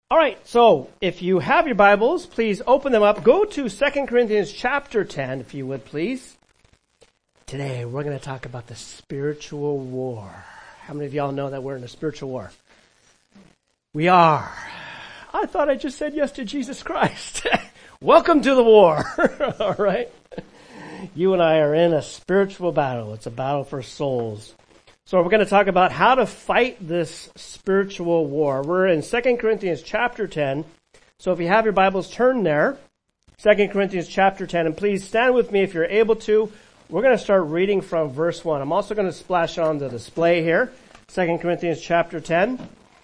All right, so if you have your Bibles, please open them up. Go to 2 Corinthians chapter 10, if you would, please. Today, we're going to talk about the spiritual war. How many of y'all know that we're in a spiritual war? We are. I thought I just said yes to Jesus Christ. Welcome to the war. All right? You and I are in a spiritual battle. It's a battle for souls. So we're going to talk about how to fight this spiritual war. We're in 2 Corinthians chapter 10. So if you have your Bibles, turn there. 2 Corinthians chapter 10. And please stand with me if you're able to. We're going to start reading from verse 1. I'm also going to splash on the display here. 2 Corinthians chapter 10.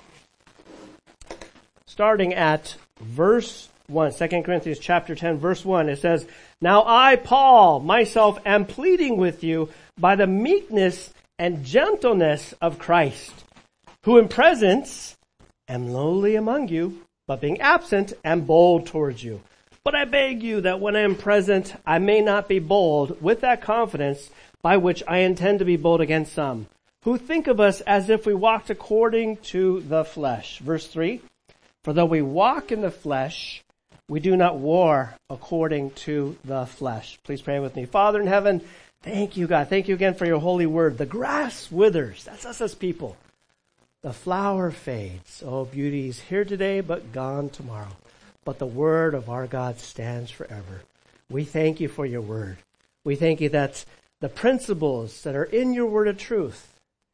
Starting at verse 1. 2 Corinthians chapter 10, verse 1. It says, "Now I, Paul, myself am pleading with you by the meekness and gentleness of Christ, who in presence am lowly among you, but being absent am bold towards you. But I beg you that when I am present, I may not be bold with that confidence by which I intend to be bold against some, who think of us as if we walked according to the flesh." Verse 3, "For though we walk in the flesh, we do not war according to the flesh." Please pray with me. Father in heaven, thank you, God. Thank you again for your holy word. The grass withers. That's us as people. The flower fades. Oh, beauty is here today, but gone tomorrow. But the word of our God stands forever. We thank you for your word. We thank you that the principles that are in your word of truth,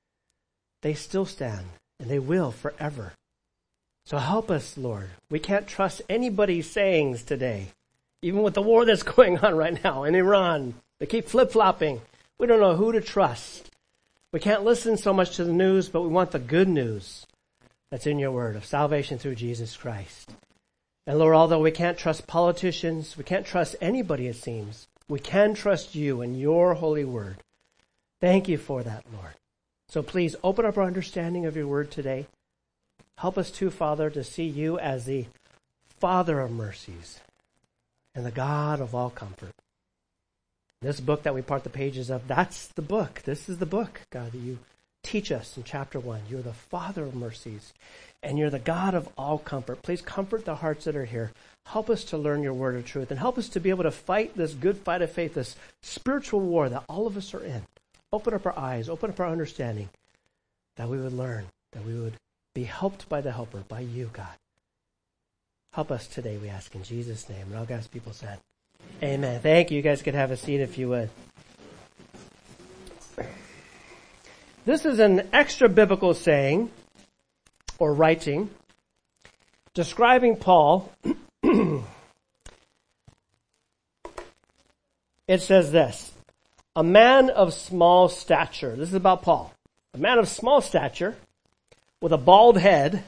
they still stand, and they will forever. So help us, Lord. We can't trust anybody's sayings today, even with the war that's going on right now in Iran. They keep flip-flopping. We don't know who to trust. We can't listen so much to the news, but we want the good news that's in your word of salvation through Jesus Christ. And Lord, although we can't trust politicians, we can't trust anybody, it seems, we can trust you and your holy word. Thank you for that, Lord. So please open up our understanding of your word today. Help us too, Father, to see you as the Father of mercies and the God of all comfort. This book that we part the pages of, that's the book. This is the book, God, that you teach us in chapter 1. You're the Father of mercies, and you're the God of all comfort. Please comfort the hearts that are here. Help us to learn your word of truth, and help us to be able to fight this good fight of faith, this spiritual war that all of us are in. Open up our eyes, open up our understanding, that we would learn, that we would be helped by the helper, by you, God. Help us today, we ask in Jesus' name. And all God's people said, amen. Thank you. You guys could have a seat if you would. This is an extra biblical saying or writing describing Paul. It says this: a man of small stature. This is about Paul. A man of small stature with a bald head.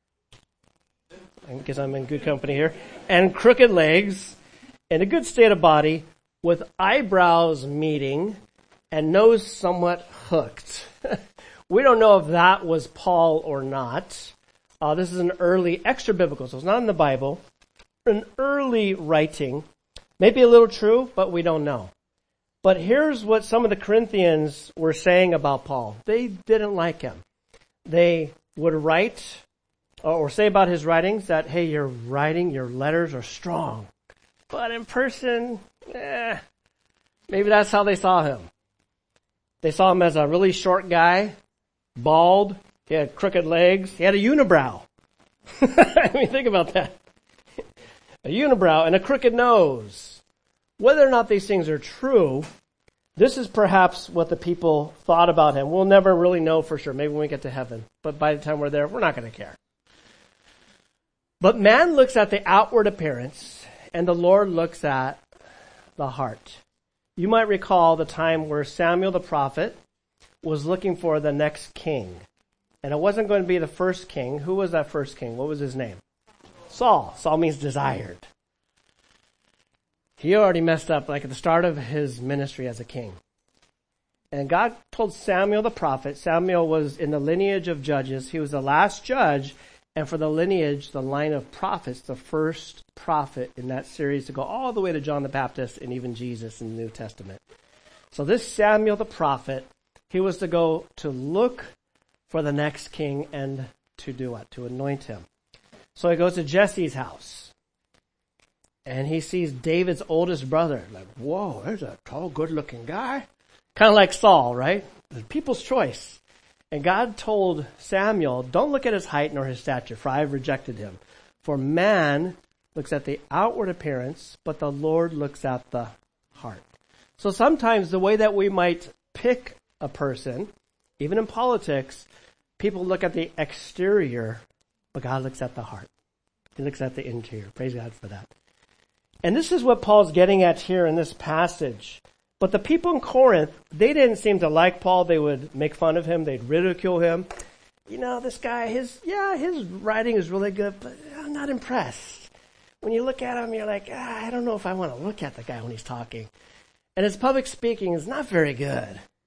I guess I'm in good company here. And crooked legs. In a good state of body, with eyebrows meeting and nose somewhat hooked. We don't know if that was Paul or not. This is an early extra biblical, so it's not in the Bible. An early writing. Maybe a little true, but we don't know. But here's what some of the Corinthians were saying about Paul. They didn't like him. They would write or say about his writings that, hey, your letters are strong. But in person, maybe that's how they saw him. They saw him as a really short guy, bald, he had crooked legs, he had a unibrow. I mean, think about that. A unibrow and a crooked nose. Whether or not these things are true, this is perhaps what the people thought about him. We'll never really know for sure, maybe when we get to heaven. But by the time we're there, we're not going to care. But man looks at the outward appearance, and the Lord looks at the heart. You might recall the time where Samuel the prophet was looking for the next king. And it wasn't going to be the first king. Who was that first king? What was his name? Saul. Saul means desired. He already messed up like at the start of his ministry as a king. And God told Samuel the prophet, Samuel was in the lineage of judges. He was the last judge. And for the lineage, the line of prophets, the first prophet in that series to go all the way to John the Baptist and even Jesus in the New Testament. So this Samuel the prophet, he was to go to look for the next king and to do what? To anoint him. So he goes to Jesse's house. And he sees David's oldest brother. Like, whoa, there's a tall, good-looking guy. Kind of like Saul, right? The people's choice. And God told Samuel, don't look at his height nor his stature, for I have rejected him. For man looks at the outward appearance, but the Lord looks at the heart. So sometimes the way that we might pick a person, even in politics, people look at the exterior, but God looks at the heart. He looks at the interior. Praise God for that. And this is what Paul's getting at here in this passage. But the people in Corinth, they didn't seem to like Paul. They would make fun of him. They'd ridicule him. You know, this guy, his writing is really good, but I'm not impressed. When you look at him, you're like, I don't know if I want to look at the guy when he's talking. And his public speaking is not very good.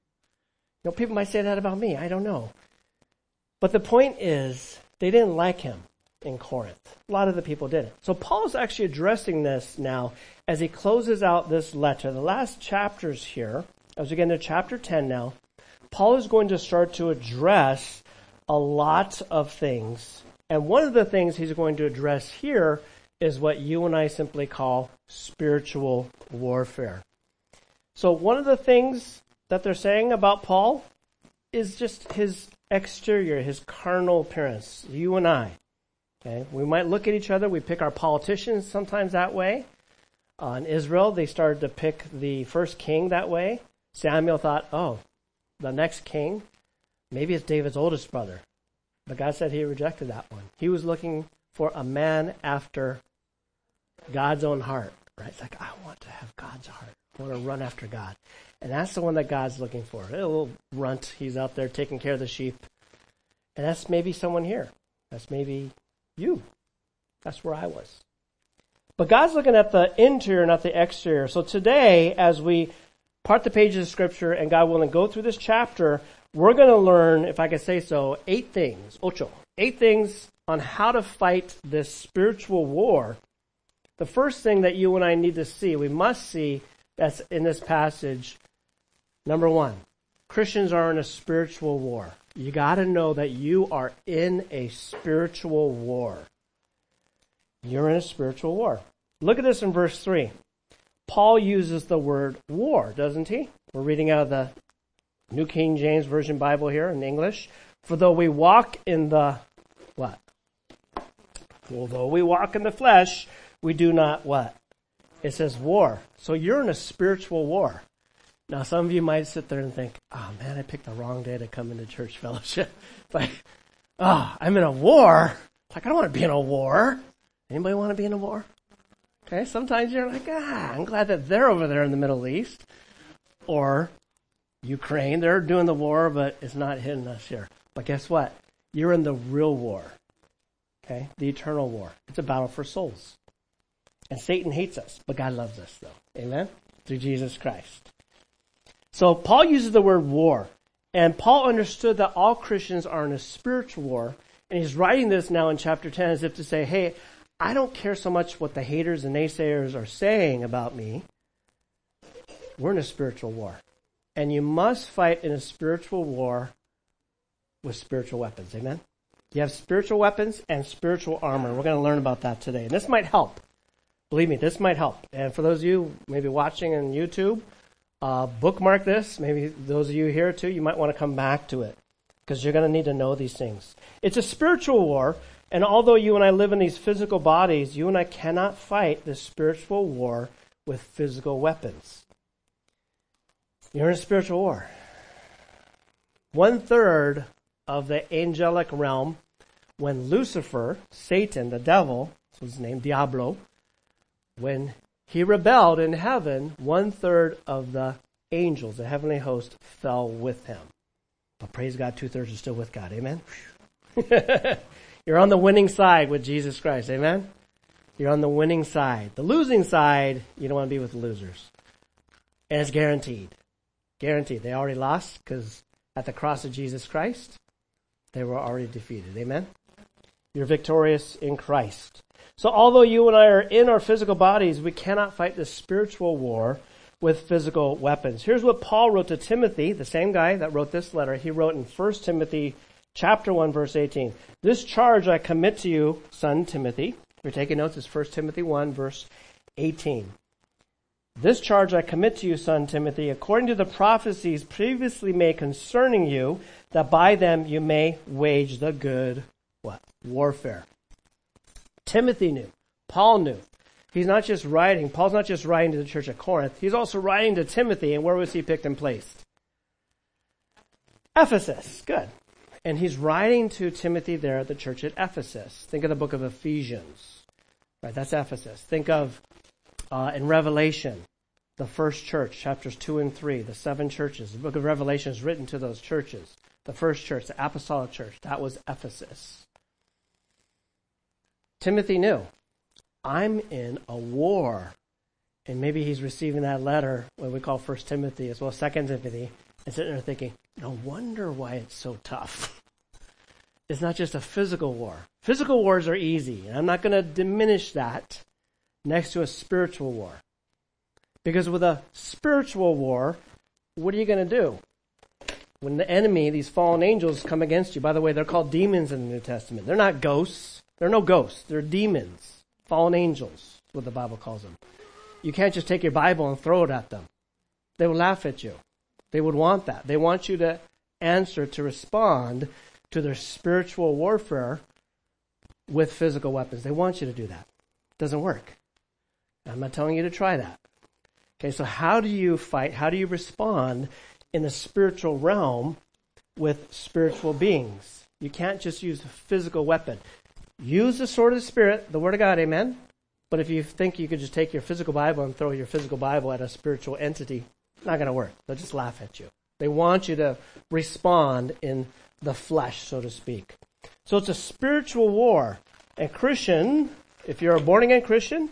You know, people might say that about me. I don't know. But the point is, they didn't like him in Corinth. A lot of the people didn't. So Paul's actually addressing this now as he closes out this letter. The last chapters here, as we get into chapter 10 now, Paul is going to start to address a lot of things. And one of the things he's going to address here is what you and I simply call spiritual warfare. So one of the things that they're saying about Paul is just his exterior, his carnal appearance. You and I. Okay, we might look at each other. We pick our politicians sometimes that way. In Israel, they started to pick the first king that way. Samuel thought, the next king, maybe it's David's oldest brother. But God said he rejected that one. He was looking for a man after God's own heart. Right? It's like, I want to have God's heart. I want to run after God. And that's the one that God's looking for. A little runt. He's out there taking care of the sheep. And that's maybe someone here. That's maybe you. That's where I was. But God's looking at the interior, not the exterior. So today, as we part the pages of Scripture and God willing go through this chapter, we're going to learn, if I could say so, 8 things on how to fight this spiritual war. The first thing that you and I need to see, we must see that's in this passage, number 1, Christians are in a spiritual war. You got to know that you are in a spiritual war. You're in a spiritual war. Look at this in verse 3. Paul uses the word war, doesn't he? We're reading out of the New King James Version Bible here in English. For though we walk in the, what? Well, though we walk in the flesh, we do not what? It says war. So you're in a spiritual war. Now, some of you might sit there and think, oh man, I picked the wrong day to come into church fellowship. It's like, I'm in a war. It's like, I don't want to be in a war. Anybody want to be in a war? Okay, sometimes you're like, I'm glad that they're over there in the Middle East. Or Ukraine, they're doing the war, but it's not hitting us here. But guess what? You're in the real war. Okay, the eternal war. It's a battle for souls. And Satan hates us, but God loves us though. Amen? Through Jesus Christ. So Paul uses the word war. And Paul understood that all Christians are in a spiritual war. And he's writing this now in chapter 10 as if to say, hey, I don't care so much what the haters and naysayers are saying about me. We're in a spiritual war. And you must fight in a spiritual war with spiritual weapons. Amen? You have spiritual weapons and spiritual armor. We're going to learn about that today. And this might help. Believe me, this might help. And for those of you maybe watching on YouTube, bookmark this. Maybe those of you here too, you might want to come back to it because you're going to need to know these things. It's a spiritual war. And although you and I live in these physical bodies, you and I cannot fight this spiritual war with physical weapons. You're in a spiritual war. 1/3 of the angelic realm, when Lucifer, Satan, the devil, that's his name, Diablo, when he rebelled in heaven, 1/3 of the angels, the heavenly host, fell with him. But praise God, 2/3 are still with God. Amen? You're on the winning side with Jesus Christ. Amen? You're on the winning side. The losing side, you don't want to be with the losers. And it's guaranteed. Guaranteed. They already lost because at the cross of Jesus Christ, they were already defeated. Amen? You're victorious in Christ. So although you and I are in our physical bodies, we cannot fight this spiritual war with physical weapons. Here's what Paul wrote to Timothy, the same guy that wrote this letter. He wrote in 1 Timothy Chapter 1, verse 18. This charge I commit to you, son Timothy. If you're taking notes, it's 1 Timothy 1, verse 18. This charge I commit to you, son Timothy, according to the prophecies previously made concerning you, that by them you may wage the good, what? Warfare. Timothy knew. Paul knew. Paul's not just writing to the church at Corinth. He's also writing to Timothy, and where was he picked and placed? Ephesus. Good. And he's writing to Timothy there at the church at Ephesus. Think of the book of Ephesians. Right, that's Ephesus. Think of in Revelation, the first church, chapters 2 and 3, the 7 churches. The book of Revelation is written to those churches. The first church, the apostolic church, that was Ephesus. Timothy knew, I'm in a war. And maybe he's receiving that letter, what we call 1 Timothy as well as 2 Timothy, and sitting there thinking, no wonder why it's so tough. It's not just a physical war. Physical wars are easy, and I'm not going to diminish that next to a spiritual war. Because with a spiritual war, what are you going to do? When the enemy, these fallen angels, come against you, by the way, they're called demons in the New Testament. They're not ghosts. They're no ghosts. They're demons. Fallen angels, is what the Bible calls them. You can't just take your Bible and throw it at them. They will laugh at you. They would want that. They want you to answer, to respond to their spiritual warfare with physical weapons. They want you to do that. It doesn't work. I'm not telling you to try that. Okay, so how do you fight? How do you respond in the spiritual realm with spiritual beings? You can't just use a physical weapon. Use the sword of the Spirit, the Word of God, amen? But if you think you could just take your physical Bible and throw your physical Bible at a spiritual entity, it's not going to work. They'll just laugh at you. They want you to respond in the flesh, so to speak. So it's a spiritual war. And Christian, if you're a born-again Christian,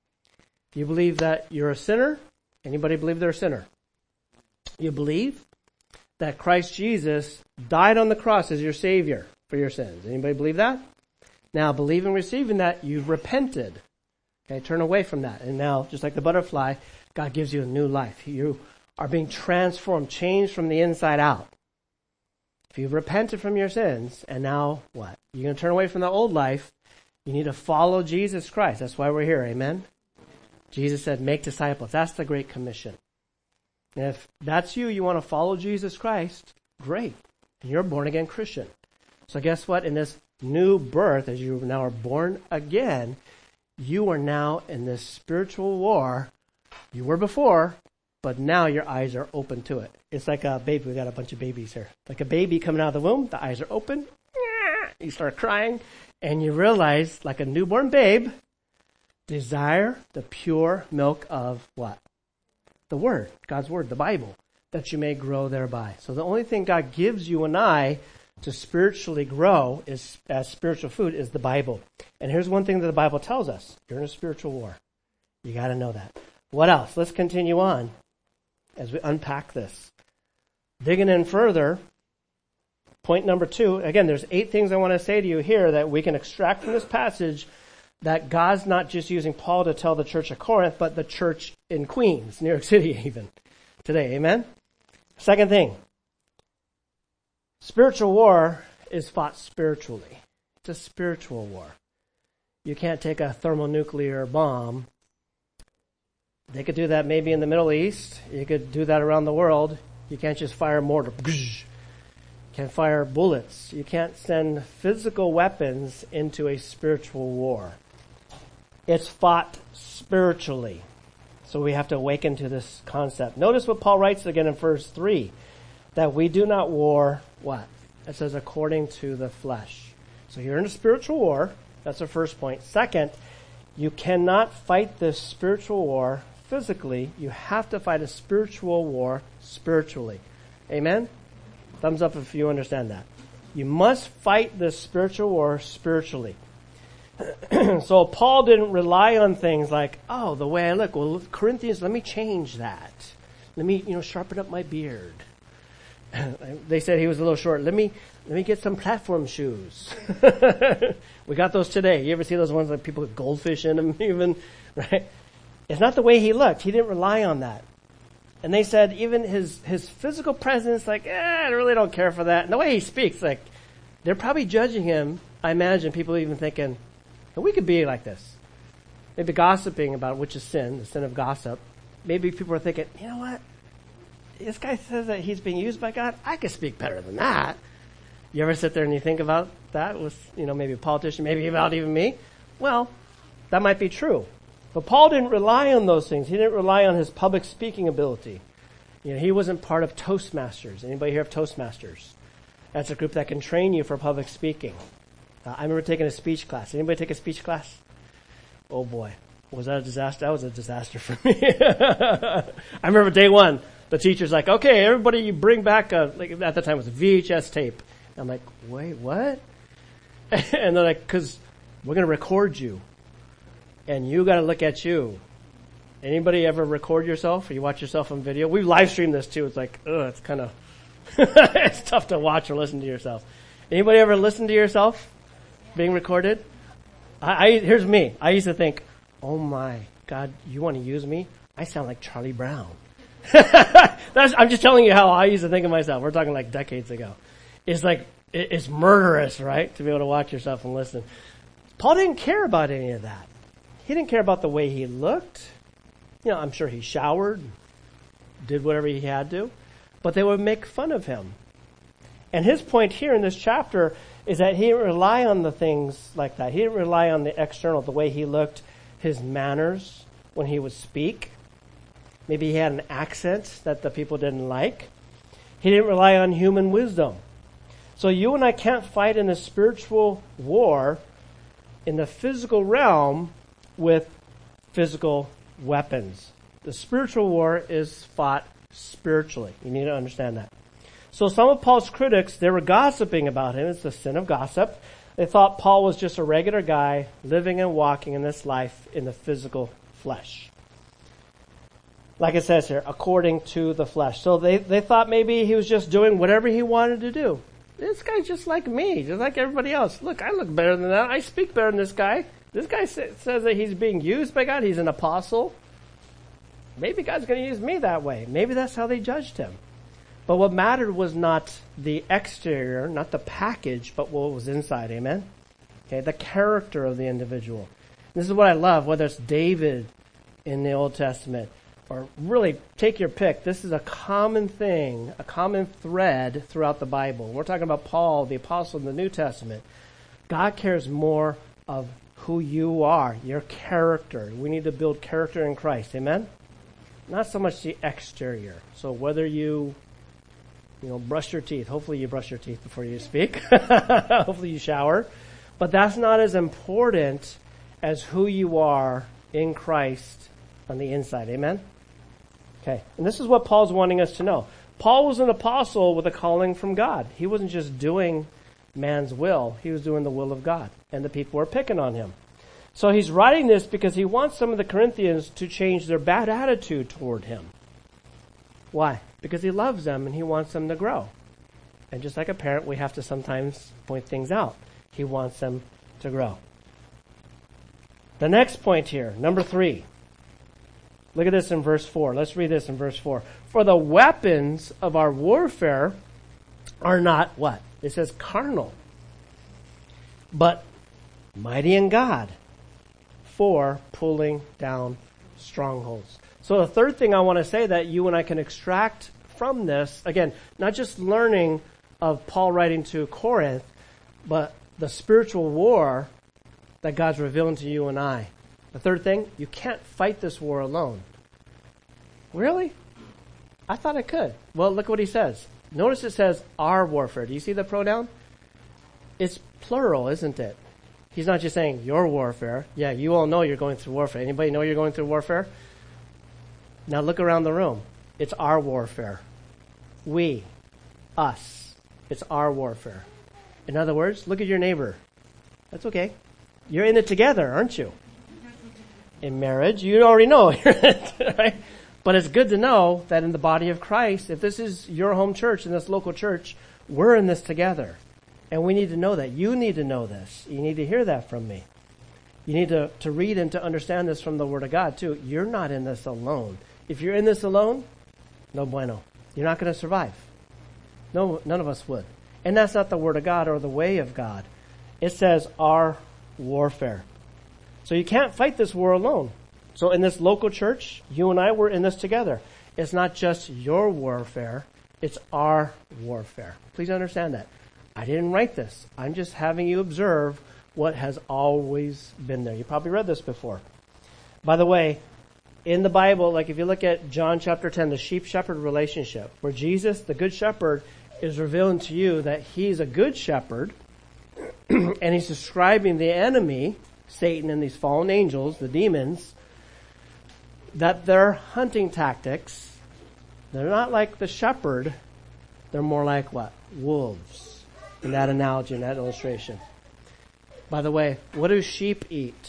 you believe that you're a sinner. Anybody believe they're a sinner? You believe that Christ Jesus died on the cross as your Savior for your sins. Anybody believe that? Now, believing and receiving that, you've repented. Okay, turn away from that. And now, just like the butterfly, God gives you a new life. You are being transformed, changed from the inside out. If you've repented from your sins, and now what? You're going to turn away from the old life. You need to follow Jesus Christ. That's why we're here, amen? Jesus said, make disciples. That's the Great Commission. And if that's you, you want to follow Jesus Christ, great. And you're a born-again Christian. So guess what? In this new birth, as you now are born again, you are now in this spiritual war. You were before, but now your eyes are open to it. It's like a baby. We got a bunch of babies here. Like a baby coming out of the womb, the eyes are open. You start crying, and you realize, like a newborn babe, desire the pure milk of what? The Word, God's Word, the Bible, that you may grow thereby. So the only thing God gives you and I to spiritually grow is as spiritual food is the Bible. And here's one thing that the Bible tells us. You're in a spiritual war. You got to know that. What else? Let's continue on as we unpack this. Digging in further, point number 2. Again, there's 8 things I want to say to you here that we can extract from this passage that God's not just using Paul to tell the church of Corinth, but the church in Queens, New York City even, today. Amen? Second thing. Spiritual war is fought spiritually. It's a spiritual war. You can't take a thermonuclear bomb. They could do that maybe in the Middle East. You could do that around the world. You can't just fire mortar. You can't fire bullets. You can't send physical weapons into a spiritual war. It's fought spiritually. So we have to awaken to this concept. Notice what Paul writes again in verse 3. That we do not war, what? It says according to the flesh. So you're in a spiritual war. That's the first point. Second, you cannot fight this spiritual war physically. You have to fight a spiritual war spiritually. Amen? Thumbs up if you understand that. You must fight this spiritual war spiritually. So Paul didn't rely on things like, oh, the way I look. Well, Corinthians, let me change that. Let me, sharpen up my beard. They said he was a little short. Let me get some platform shoes. We got those today. You ever see those ones that people with goldfish in them even? Right? It's not the way he looked. He didn't rely on that. And they said even his physical presence, like, I really don't care for that. And the way he speaks, like, they're probably judging him. I imagine people even thinking, we could be like this. Maybe gossiping about which is sin, the sin of gossip. Maybe people are thinking, you know what? This guy says that he's being used by God. I could speak better than that. You ever sit there and you think about that with, maybe a politician, maybe about even me? Well, that might be true. But Paul didn't rely on those things. He didn't rely on his public speaking ability. He wasn't part of Toastmasters. Anybody here of Toastmasters? That's a group that can train you for public speaking. I remember taking a speech class. Anybody take a speech class? Oh boy. Was that a disaster? That was a disaster for me. I remember day one, the teacher's like, okay, everybody you bring back at the time it was a VHS tape. I'm like, wait, what? And they're like, because we're going to record you. And you got to look at you. Anybody ever record yourself or you watch yourself on video? We live stream this too. It's like, it's kind of, it's tough to watch or listen to yourself. Anybody ever listen to yourself being recorded? Here's me. I used to think, oh my God, you want to use me? I sound like Charlie Brown. I'm just telling you how I used to think of myself. We're talking like decades ago. It's like, it's murderous, right? To be able to watch yourself and listen. Paul didn't care about any of that. He didn't care about the way he looked. I'm sure he showered, did whatever he had to, but they would make fun of him. And his point here in this chapter is that he didn't rely on the things like that. He didn't rely on the external, the way he looked, his manners when he would speak. Maybe he had an accent that the people didn't like. He didn't rely on human wisdom. So you and I can't fight in a spiritual war in the physical realm with physical weapons. The spiritual war is fought spiritually. You need to understand that. So some of Paul's critics, they were gossiping about him. It's the sin of gossip. They thought Paul was just a regular guy living and walking in this life in the physical flesh. Like it says here, according to the flesh. So they thought maybe he was just doing whatever he wanted to do. This guy's just like me, just like everybody else. Look, I look better than that. I speak better than this guy. This guy says that he's being used by God. He's an apostle. Maybe God's going to use me that way. Maybe that's how they judged him. But what mattered was not the exterior, not the package, but what was inside. Amen? Okay, the character of the individual. This is what I love, whether it's David in the Old Testament, or really take your pick. This is a common thing, a common thread throughout the Bible. We're talking about Paul, the apostle in the New Testament. God cares more of who you are, your character. We need to build character in Christ. Amen? Not so much the exterior. So whether you brush your teeth. Hopefully you brush your teeth before you speak. Hopefully you shower. But that's not as important as who you are in Christ on the inside. Amen? Okay. And this is what Paul's wanting us to know. Paul was an apostle with a calling from God. He wasn't just doing man's will. He was doing the will of God. And the people were picking on him. So he's writing this because he wants some of the Corinthians to change their bad attitude toward him. Why? Because he loves them and he wants them to grow. And just like a parent, we have to sometimes point things out. He wants them to grow. The next point here, number 3. Look at this in verse 4. Let's read this in verse 4. For the weapons of our warfare are not what? It says carnal, but mighty in God for pulling down strongholds. So the third thing I want to say that you and I can extract from this, again, not just learning of Paul writing to Corinth, but the spiritual war that God's revealing to you and I. The third thing, you can't fight this war alone. Really? I thought I could. Well, look what he says. Notice it says our warfare. Do you see the pronoun? It's plural, isn't it? He's not just saying your warfare. Yeah, you all know you're going through warfare. Anybody know you're going through warfare? Now look around the room. It's our warfare. We. Us. It's our warfare. In other words, look at your neighbor. That's okay. You're in it together, aren't you? In marriage, you already know you're in it, right? But it's good to know that in the body of Christ, if this is your home church and this local church, we're in this together. And we need to know that. You need to know this. You need to hear that from me. You need to read and to understand this from the Word of God, too. You're not in this alone. If you're in this alone, no bueno. You're not going to survive. No, none of us would. And that's not the word of God or the way of God. It says our warfare. So you can't fight this war alone. So in this local church, you and I were in this together. It's not just your warfare, it's our warfare. Please understand that. I didn't write this. I'm just having you observe what has always been there. You probably read this before. By the way, in the Bible, like if you look at John chapter 10, the sheep-shepherd relationship, where Jesus, the good shepherd, is revealing to you that he's a good shepherd, and he's describing the enemy, Satan and these fallen angels, the demons, that their hunting tactics, they're not like the shepherd, they're more like what? Wolves. In that analogy, in that illustration. By the way, what do sheep eat?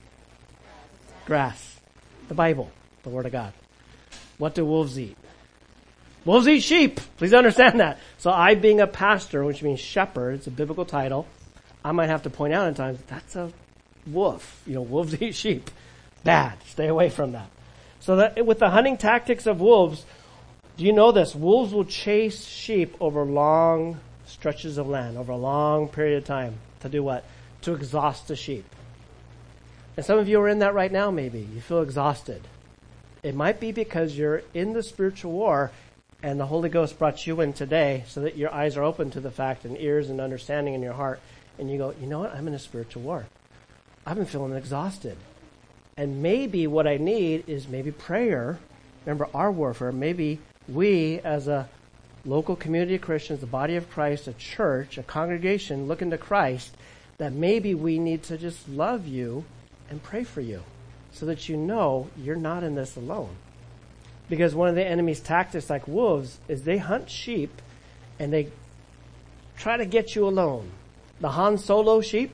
Grass. The Bible, the Word of God. What do wolves eat? Wolves eat sheep. Please understand that. So I, being a pastor, which means shepherd, it's a biblical title, I might have to point out at times, that's a wolf. Wolves eat sheep. Bad. Stay away from that. So that with the hunting tactics of wolves, do you know this? Wolves will chase sheep over long stretches of land, over a long period of time. To do what? To exhaust the sheep. And some of you are in that right now, maybe. You feel exhausted. It might be because you're in the spiritual war and the Holy Ghost brought you in today so that your eyes are open to the fact and ears and understanding in your heart. And you go, you know what? I'm in a spiritual war. I've been feeling exhausted. And maybe what I need is maybe prayer. Remember our warfare. Maybe we as a local community of Christians, the body of Christ, a church, a congregation looking to Christ, that maybe we need to just love you and pray for you so that you know you're not in this alone. Because one of the enemy's tactics, like wolves, is they hunt sheep and they try to get you alone. The Han Solo sheep,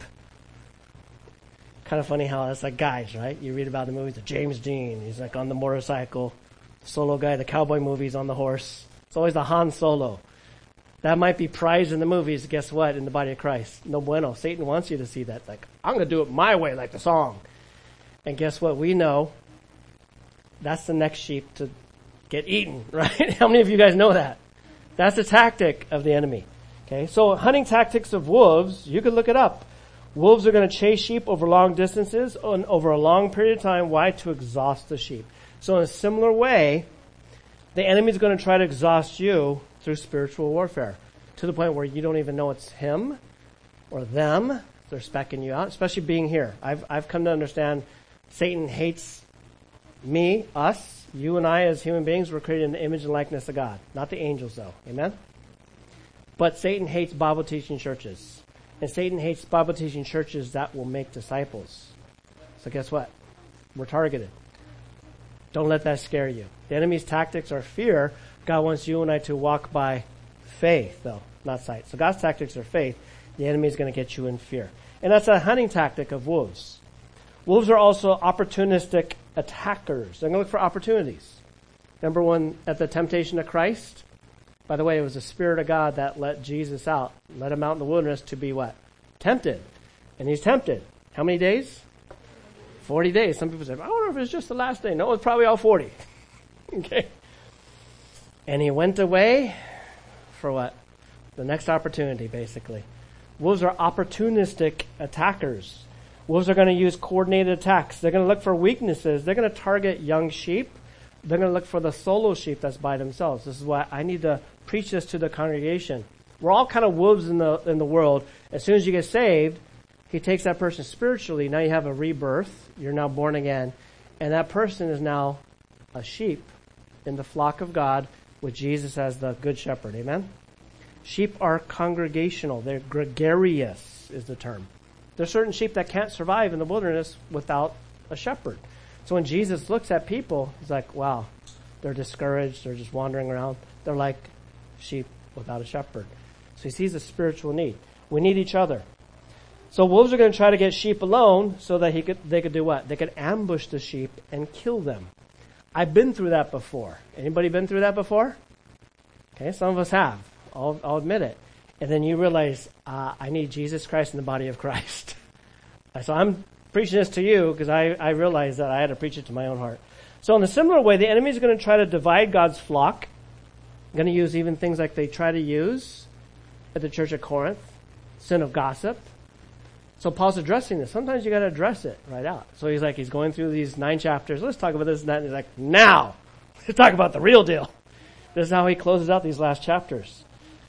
kind of funny how that's like guys, right? You read about the movies, the James Dean, he's like on the motorcycle, Solo guy, the cowboy movies on the horse. It's always the Han Solo. That might be prized in the movies. Guess what? In the body of Christ. No bueno. Satan wants you to see that. Like, I'm going to do it my way, like the song. And guess what? We know that's the next sheep to get eaten, right? How many of you guys know that? That's the tactic of the enemy. Okay, so hunting tactics of wolves, you could look it up. Wolves are going to chase sheep over long distances and over a long period of time. Why? To exhaust the sheep. So in a similar way, the enemy is going to try to exhaust you through spiritual warfare to the point where you don't even know it's him or them. They're specking you out, especially being here. I've come to understand Satan hates me, us, you and I as human beings. We're created in the image and likeness of God, not the angels though. Amen? But Satan hates Bible teaching churches. And Satan hates Bible teaching churches that will make disciples. So guess what? We're targeted. Don't let that scare you. The enemy's tactics are fear. God wants you and I to walk by faith, though, not sight. So God's tactics are faith. The enemy is going to get you in fear. And that's a hunting tactic of wolves. Wolves are also opportunistic attackers. They're going to look for opportunities. Remember when at the temptation of Christ? By the way, it was the Spirit of God that let Jesus out, let him out in the wilderness to be what? Tempted. And he's tempted. How many days? 40 days. Some people say, I wonder if it's just the last day. No, it's probably all 40. Okay. And he went away for what? The next opportunity, basically. Wolves are opportunistic attackers. Wolves are going to use coordinated attacks. They're going to look for weaknesses. They're going to target young sheep. They're going to look for the solo sheep that's by themselves. This is why I need to preach this to the congregation. We're all kind of wolves in the world. As soon as you get saved, he takes that person spiritually. Now you have a rebirth. You're now born again. And that person is now a sheep in the flock of God with Jesus as the good shepherd. Amen? Sheep are congregational. They're gregarious is the term. There's certain sheep that can't survive in the wilderness without a shepherd. So when Jesus looks at people, he's like, wow, they're discouraged. They're just wandering around. They're like sheep without a shepherd. So he sees a spiritual need. We need each other. So wolves are going to try to get sheep alone so that they could do what? They could ambush the sheep and kill them. I've been through that before. Anybody been through that before? Okay, some of us have. I'll admit it. And then you realize, I need Jesus Christ in the body of Christ. So I'm preaching this to you because I realized that I had to preach it to my own heart. So in a similar way, the enemy is going to try to divide God's flock. Going to use even things like they try to use at the church at Corinth, sin of gossip. So Paul's addressing this. Sometimes you got to address it right out. So he's going through these 9 chapters. Let's talk about this and that. And he's like, now, let's talk about the real deal. This is how he closes out these last chapters.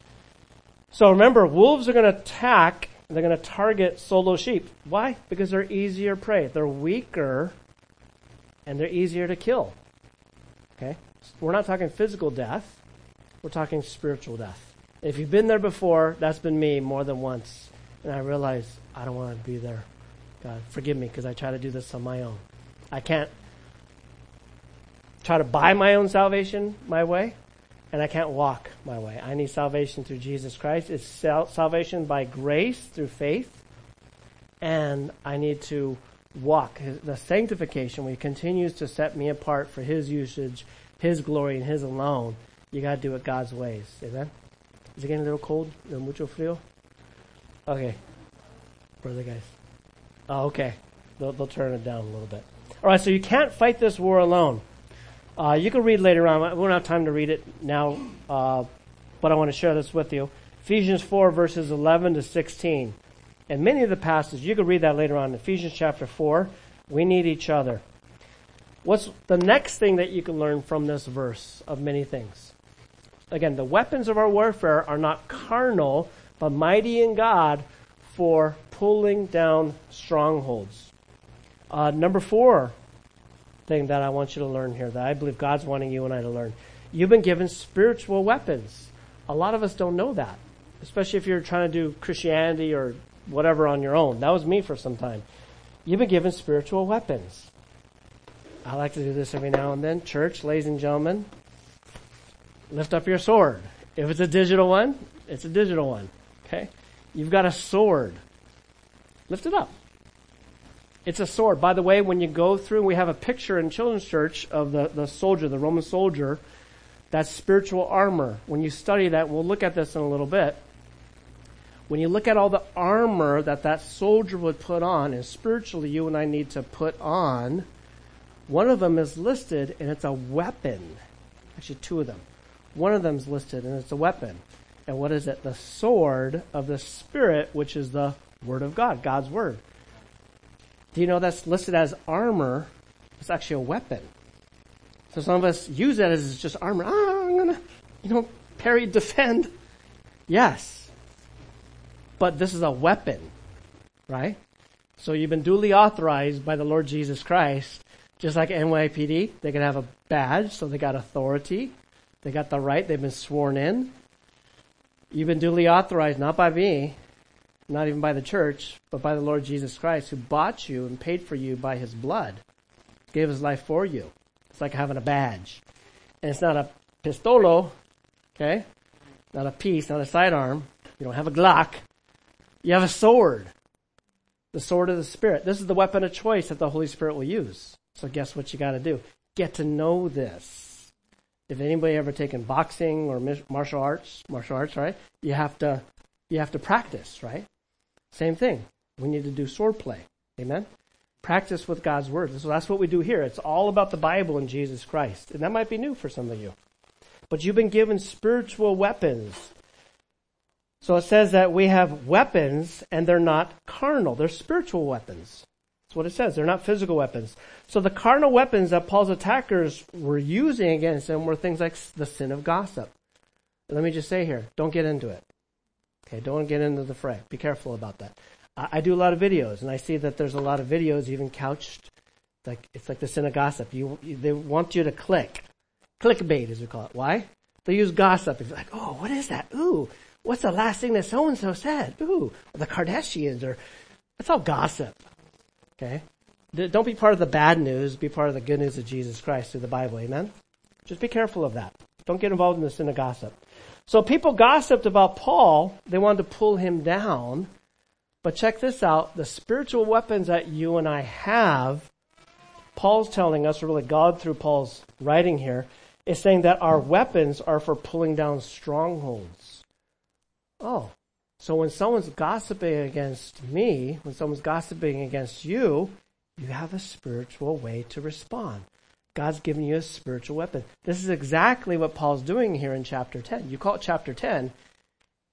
So remember, wolves are going to attack. They're going to target solo sheep. Why? Because they're easier prey. They're weaker, and they're easier to kill. Okay? We're not talking physical death. We're talking spiritual death. If you've been there before, that's been me more than once. And I realize I don't want to be there. God, forgive me because I try to do this on my own. I can't try to buy my own salvation my way, and I can't walk my way. I need salvation through Jesus Christ. It's salvation by grace through faith, and I need to walk. The sanctification, where he continues to set me apart for his usage, his glory, and his alone. You got to do it God's ways. Amen? Is it getting a little cold? ¿No mucho frío? Okay. Brother guys. Oh, okay. They'll turn it down a little bit. All right, so you can't fight this war alone. You can read later on. We don't have time to read it now, but I want to share this with you. Ephesians 4, verses 11 to 16. And many of the passages, you can read that later on. Ephesians chapter 4, we need each other. What's the next thing that you can learn from this verse of many things? Again, the weapons of our warfare are not carnal, but mighty in God for pulling down strongholds. Number 4 thing that I want you to learn here, that I believe God's wanting you and I to learn. You've been given spiritual weapons. A lot of us don't know that, especially if you're trying to do Christianity or whatever on your own. That was me for some time. You've been given spiritual weapons. I like to do this every now and then. Church, ladies and gentlemen, lift up your sword. If it's a digital one, it's a digital one. Okay? You've got a sword. Lift it up. It's a sword. By the way, when you go through, we have a picture in children's church of the soldier, the Roman soldier. That's spiritual armor. When you study that, we'll look at this in a little bit. When you look at all the armor that soldier would put on, and spiritually you and I need to put on, one of them is listed, and it's a weapon. Actually, 2 of them. One of them is listed, and it's a weapon. And what is it? The sword of the Spirit, which is the Word of God, God's Word. Do you know that's listed as armor? It's actually a weapon. So some of us use that as just armor. I'm going to, parry, defend. Yes. But this is a weapon, right? So you've been duly authorized by the Lord Jesus Christ. Just like NYPD, they can have a badge, so they got authority. They got the right. They've been sworn in. You've been duly authorized, not by me, not even by the church, but by the Lord Jesus Christ, who bought you and paid for you by his blood, gave his life for you. It's like having a badge. And it's not a pistolo, okay? Not a piece, not a sidearm. You don't have a Glock. You have a sword. The sword of the Spirit. This is the weapon of choice that the Holy Spirit will use. So guess what you got to do? Get to know this. If anybody ever taken boxing or martial arts, right? You have to practice, right? Same thing. We need to do sword play. Amen? Practice with God's word. So that's what we do here. It's all about the Bible and Jesus Christ. And that might be new for some of you. But you've been given spiritual weapons. So it says that we have weapons and they're not carnal. They're spiritual weapons. That's what it says. They're not physical weapons. So the carnal weapons that Paul's attackers were using against him were things like the sin of gossip. Let me just say here, don't get into it. Okay, don't get into the fray. Be careful about that. I do a lot of videos, and I see that there's a lot of videos even couched, like it's like the sin of gossip. They want you to clickbait, as we call it. Why? They use gossip. It's like, oh, what is that? Ooh, what's the last thing that so and so said? Ooh, the Kardashians, or it's all gossip. Okay, don't be part of the bad news. Be part of the good news of Jesus Christ through the Bible. Amen. Just be careful of that. Don't get involved in the sin of gossip. So people gossiped about Paul. They wanted to pull him down. But check this out. The spiritual weapons that you and I have, Paul's telling us, or really God through Paul's writing here, is saying that our weapons are for pulling down strongholds. Oh, so when someone's gossiping against me, when someone's gossiping against you, you have a spiritual way to respond. God's given you a spiritual weapon. This is exactly what Paul's doing here in chapter 10. You call it chapter 10.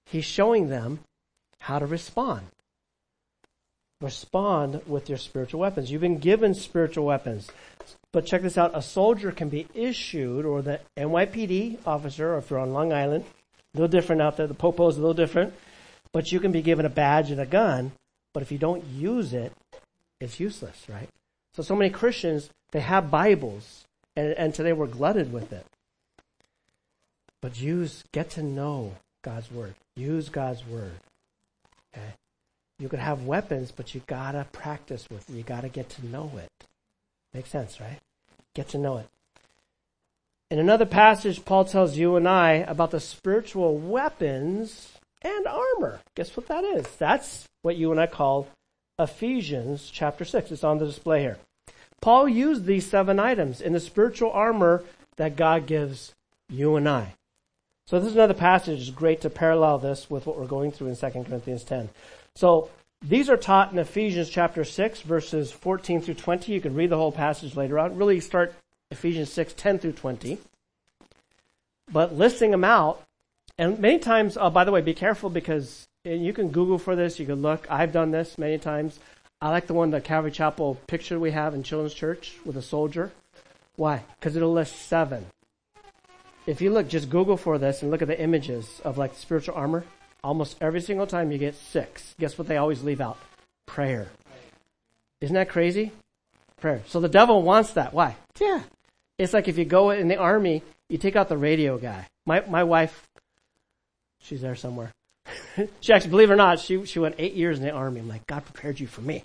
He's showing them how to respond. Respond with your spiritual weapons. You've been given spiritual weapons. But check this out. A soldier can be issued, or the NYPD officer, or if you're on Long Island, a little different out there. The popo is a little different. But you can be given a badge and a gun. But if you don't use it, it's useless, right? So many Christians, they have Bibles. And today we're glutted with it. But get to know God's Word. Use God's Word. Okay? You could have weapons, but you gotta practice with it. You gotta get to know it. Makes sense, right? Get to know it. In another passage, Paul tells you and I about the spiritual weapons and armor. Guess what that is? That's what you and I call Ephesians chapter 6. It's on the display here. Paul used these 7 items in the spiritual armor that God gives you and I. So this is another passage. It's great to parallel this with what we're going through in 2 Corinthians 10. So these are taught in Ephesians chapter 6, verses 14 through 20. You can read the whole passage later on. Really start Ephesians 6, 10 through 20. But listing them out, and many times, by the way, be careful because you can Google for this. You can look. I've done this many times. I like the one, the Calvary Chapel picture we have in Children's Church with a soldier. Why? Because it'll list 7. If you look, just Google for this and look at the images of like spiritual armor. Almost every single time you get 6. Guess what they always leave out? Prayer. Isn't that crazy? Prayer. So the devil wants that. Why? Yeah. It's like if you go in the army, you take out the radio guy. My wife, she's there somewhere. She actually, believe it or not, she went 8 years in the army. I'm like, God prepared you for me.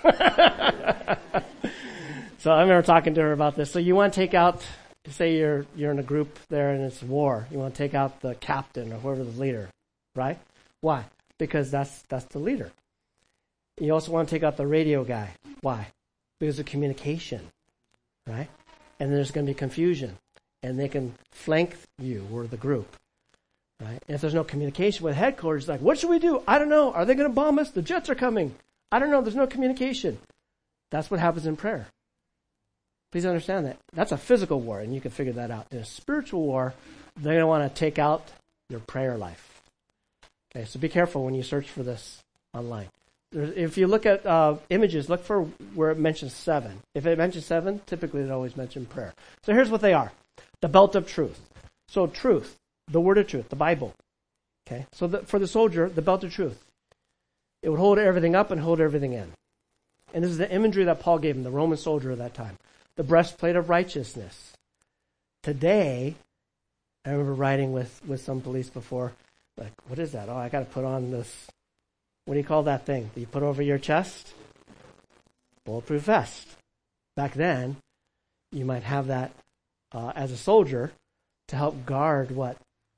So I remember talking to her about this. So you want to take out, say you're in a group there and it's war. You want to take out the captain or whoever the leader, right? Why? Because that's the leader. You also want to take out the radio guy. Why? Because of communication, right? And there's going to be confusion. And they can flank you or the group, right? And if there's no communication with headquarters, it's like, what should we do? I don't know. Are they going to bomb us? The jets are coming. I don't know. There's no communication. That's what happens in prayer. Please understand that. That's a physical war, and you can figure that out. In a spiritual war, they're going to want to take out your prayer life. Okay, so be careful when you search for this online. If you look at images, look for where it mentions 7. If it mentions 7, typically it always mentions prayer. So here's what they are. The belt of truth. So truth, the word of truth, the Bible. Okay, so for the soldier, the belt of truth. It would hold everything up and hold everything in. And this is the imagery that Paul gave him, the Roman soldier of that time. The breastplate of righteousness. Today, I remember riding with some police before, like, what is that? Oh, I got to put on this, what do you call that thing that you put over your chest? Bulletproof vest. Back then, you might have that as a soldier to help guard what?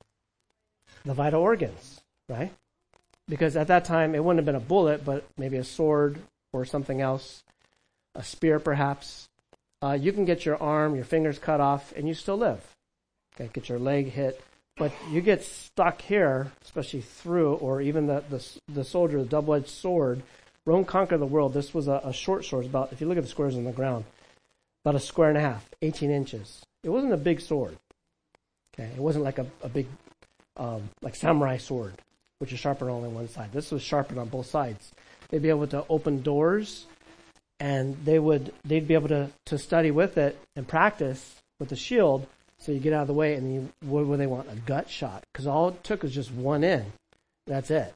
The vital organs, right? Because at that time, it wouldn't have been a bullet, but maybe a sword or something else, a spear perhaps. You can get your arm, your fingers cut off, and you still live. Okay, get your leg hit. But you get stuck here, especially through, or even the soldier, the double-edged sword. Rome conquered the world. This was a short sword. About, if you look at the squares on the ground, about a square and a half, 18 inches. It wasn't a big sword. Okay, it wasn't like a big, like samurai sword, which is sharpened only on one side. This was sharpened on both sides. They'd be able to open doors, and they'd be able to study with it and practice with the shield. So you get out of the way, and what would they want? A gut shot, because all it took was just one in. That's it.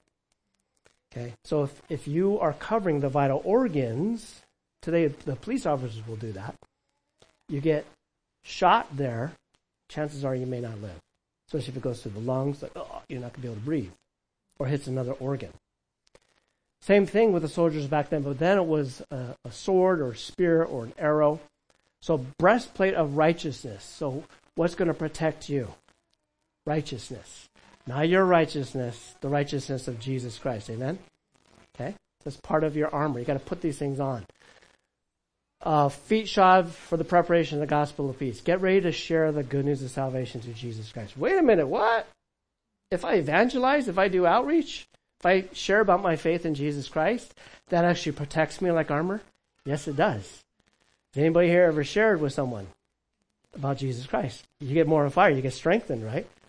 Okay, so if you are covering the vital organs, today the police officers will do that. You get shot there, chances are you may not live. Especially if it goes through the lungs, like, you're not going to be able to breathe. Or hits another organ. Same thing with the soldiers back then, but then it was a sword or a spear or an arrow. So breastplate of righteousness. So what's going to protect you? Righteousness. Not your righteousness, the righteousness of Jesus Christ. Amen? Okay? That's part of your armor. You got to put these things on. Feet shod for the preparation of the gospel of peace. Get ready to share the good news of salvation to Jesus Christ. Wait a minute, what? If I evangelize, if I do outreach, if I share about my faith in Jesus Christ, that actually protects me like armor? Yes, it does. Has anybody here ever shared with someone about Jesus Christ? You get more on fire. You get strengthened, right?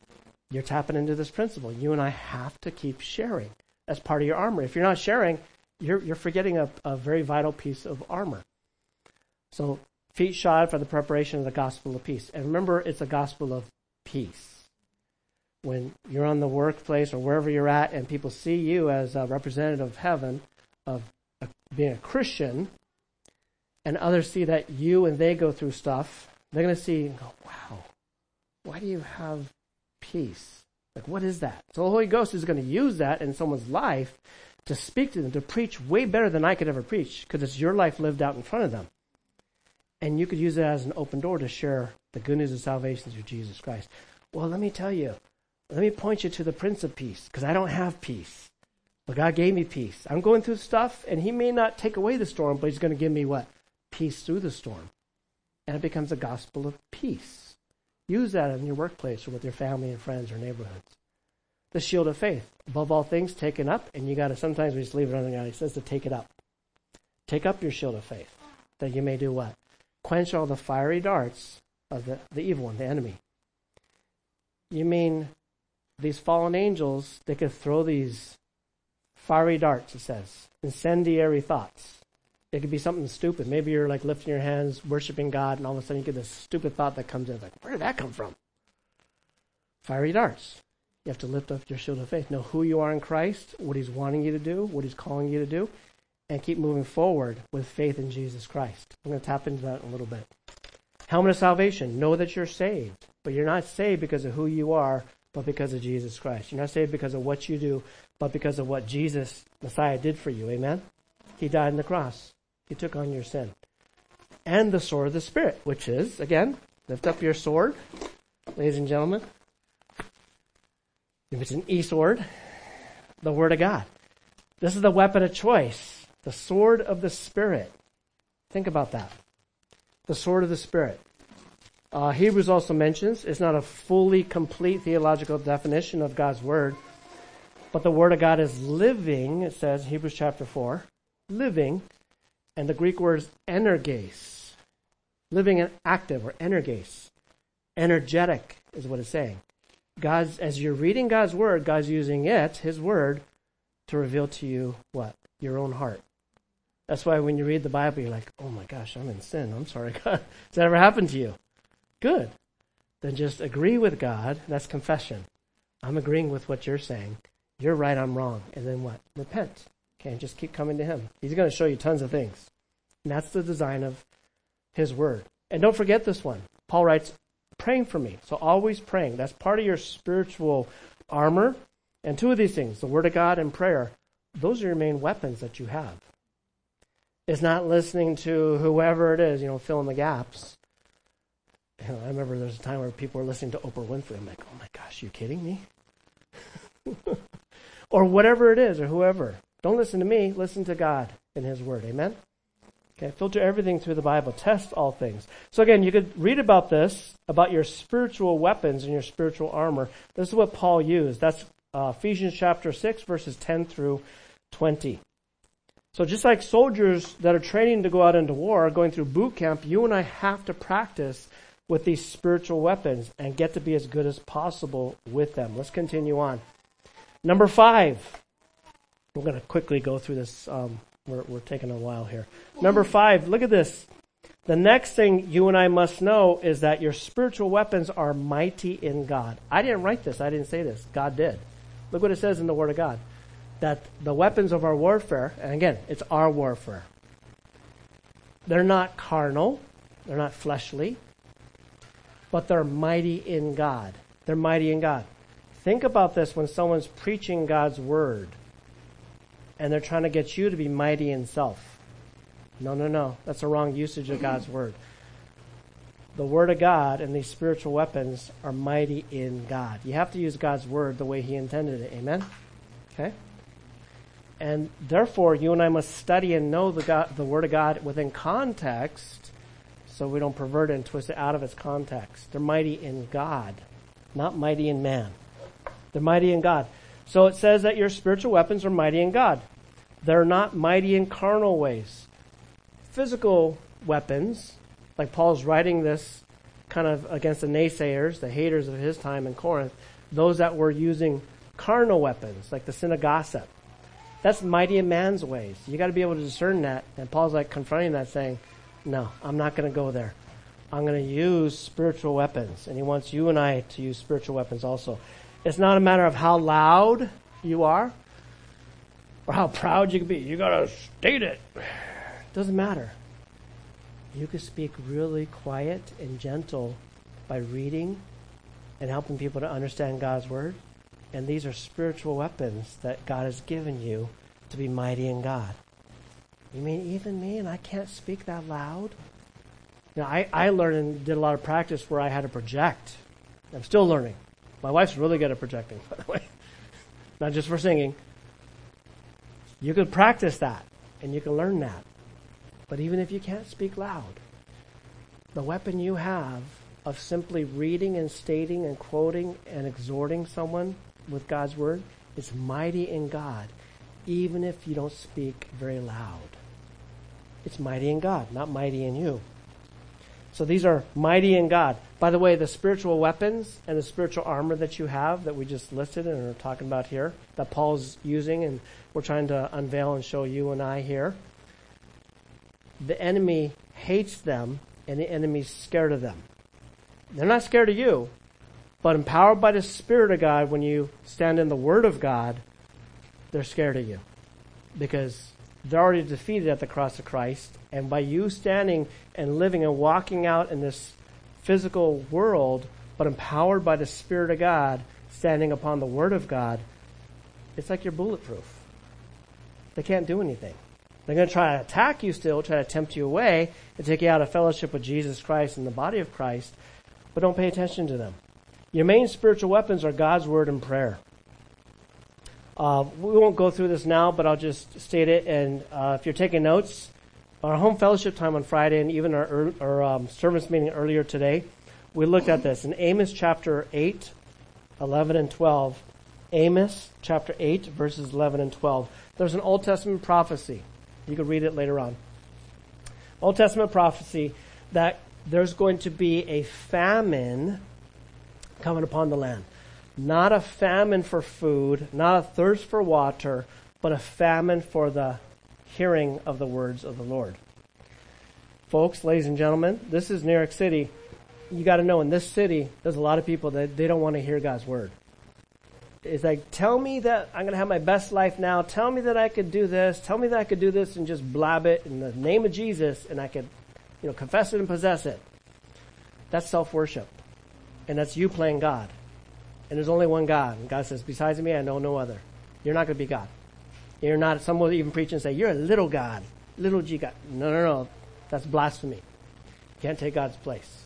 You're tapping into this principle. You and I have to keep sharing as part of your armor. If you're not sharing, you're forgetting a very vital piece of armor. So feet shod for the preparation of the gospel of peace. And remember, it's a gospel of peace. When you're on the workplace or wherever you're at and people see you as a representative of heaven, of being a Christian, and others see that you and they go through stuff, they're going to see and go, wow, why do you have peace? Like, what is that? So the Holy Ghost is going to use that in someone's life to speak to them, to preach way better than I could ever preach, because it's your life lived out in front of them. And you could use it as an open door to share the good news of salvation through Jesus Christ. Well, let me tell you, let me point you to the Prince of Peace, because I don't have peace. But God gave me peace. I'm going through stuff, and he may not take away the storm, but he's going to give me what? Peace through the storm. And it becomes a gospel of peace. Use that in your workplace or with your family and friends or neighborhoods. The shield of faith. Above all things, taken up, and you got to, sometimes we just leave it on the ground. He says to take it up. Take up your shield of faith, that you may do what? Quench all the fiery darts of the evil one, the enemy. You mean these fallen angels, they could throw these fiery darts, it says, incendiary thoughts. It could be something stupid. Maybe you're like lifting your hands, worshiping God, and all of a sudden you get this stupid thought that comes in. Like, where did that come from? Fiery darts. You have to lift up your shield of faith. Know who you are in Christ, what he's wanting you to do, what he's calling you to do, and keep moving forward with faith in Jesus Christ. I'm going to tap into that in a little bit. Helmet of salvation. Know that you're saved. But you're not saved because of who you are, but because of Jesus Christ. You're not saved because of what you do, but because of what Jesus, Messiah, did for you. Amen? He died on the cross. He took on your sin. And the sword of the Spirit, which is, again, lift up your sword, ladies and gentlemen. If it's an e-sword, the Word of God. This is the weapon of choice, the sword of the Spirit. Think about that. The sword of the Spirit. Hebrews also mentions, it's not a fully complete theological definition of God's Word, but the Word of God is living, it says, Hebrews chapter 4, living, and the Greek word is energes. Living and active, or energes. Energetic is what it's saying. God's, as you're reading God's Word, God's using it, His Word, to reveal to you what? Your own heart. That's why when you read the Bible, you're like, oh my gosh, I'm in sin. I'm sorry, God. Has that ever happened to you? Good. Then just agree with God. That's confession. I'm agreeing with what you're saying. You're right, I'm wrong. And then what? Repent. Okay, and just keep coming to Him. He's going to show you tons of things. And that's the design of His Word. And don't forget this one. Paul writes, praying for me. So always praying. That's part of your spiritual armor. And two of these things, the Word of God and prayer, those are your main weapons that you have. It's not listening to whoever it is, fill in the gaps. I remember there was a time where people were listening to Oprah Winfrey. I'm like, oh my gosh, you kidding me? Or whatever it is, or whoever. Don't listen to me. Listen to God and His Word. Amen? Okay, filter everything through the Bible. Test all things. So again, you could read about this, about your spiritual weapons and your spiritual armor. This is what Paul used. That's Ephesians chapter 6, verses 10 through 20. So just like soldiers that are training to go out into war, going through boot camp, you and I have to practice with these spiritual weapons and get to be as good as possible with them. Let's continue on. Number 5. We're going to quickly go through this. We're taking a while here. Number 5, look at this. The next thing you and I must know is that your spiritual weapons are mighty in God. I didn't write this. I didn't say this. God did. Look what it says in the Word of God. That the weapons of our warfare, and again, it's our warfare. They're not carnal. They're not fleshly. But they're mighty in God. They're mighty in God. Think about this when someone's preaching God's Word and they're trying to get you to be mighty in self. No. That's a wrong usage of God's Word. The Word of God and these spiritual weapons are mighty in God. You have to use God's Word the way He intended it. Amen? Okay? And therefore, you and I must study and know the Word of God within context so we don't pervert it and twist it out of its context. They're mighty in God, not mighty in man. They're mighty in God. So it says that your spiritual weapons are mighty in God. They're not mighty in carnal ways. Physical weapons, like Paul's writing this kind of against the naysayers, the haters of his time in Corinth, those that were using carnal weapons, like the sin of gossip. That's mighty in man's ways. You got to be able to discern that. And Paul's like confronting that, saying, no, I'm not going to go there. I'm going to use spiritual weapons. And he wants you and I to use spiritual weapons also. It's not a matter of how loud you are or how proud you can be. You got to state it. Doesn't matter. You can speak really quiet and gentle by reading and helping people to understand God's word. And these are spiritual weapons that God has given you to be mighty in God. You mean even me and I can't speak that loud? You know, I learned and did a lot of practice where I had to project. I'm still learning. My wife's really good at projecting, by the way. Not just for singing. You can practice that and you can learn that. But even if you can't speak loud, the weapon you have of simply reading and stating and quoting and exhorting someone with God's word is mighty in God, even if you don't speak very loud. It's mighty in God, not mighty in you. So these are mighty in God. By the way, the spiritual weapons and the spiritual armor that you have that we just listed and are talking about here, that Paul's using and we're trying to unveil and show you and I here, the enemy hates them and the enemy's scared of them. They're not scared of you, but empowered by the Spirit of God, when you stand in the Word of God, they're scared of you because they're already defeated at the cross of Christ. And by you standing and living and walking out in this physical world, but empowered by the Spirit of God, standing upon the Word of God, it's like you're bulletproof. They can't do anything. They're going to try to attack you still, try to tempt you away, and take you out of fellowship with Jesus Christ and the body of Christ, but don't pay attention to them. Your main spiritual weapons are God's Word and prayer. We won't go through this now, but I'll just state it. And if you're taking notes, our home fellowship time on Friday and even our service meeting earlier today, we looked at this in Amos chapter 8, 11 and 12. Amos chapter 8, verses 11 and 12. There's an Old Testament prophecy. You can read it later on. Old Testament prophecy that there's going to be a famine coming upon the land. Not a famine for food, not a thirst for water, but a famine for the hearing of the words of the Lord. Folks, ladies and gentlemen, this is New York City. You got to know in this city, there's a lot of people that they don't want to hear God's word. It's like, tell me that I'm going to have my best life now. Tell me that I could do this. Tell me that I could do this and just blab it in the name of Jesus and I could, confess it and possess it. That's self-worship. And that's you playing God. And there's only one God. And God says, besides me, I know no other. You're not going to be God. You're not, some will even preach and say, you're a little God. Little G God. No. That's blasphemy. You can't take God's place.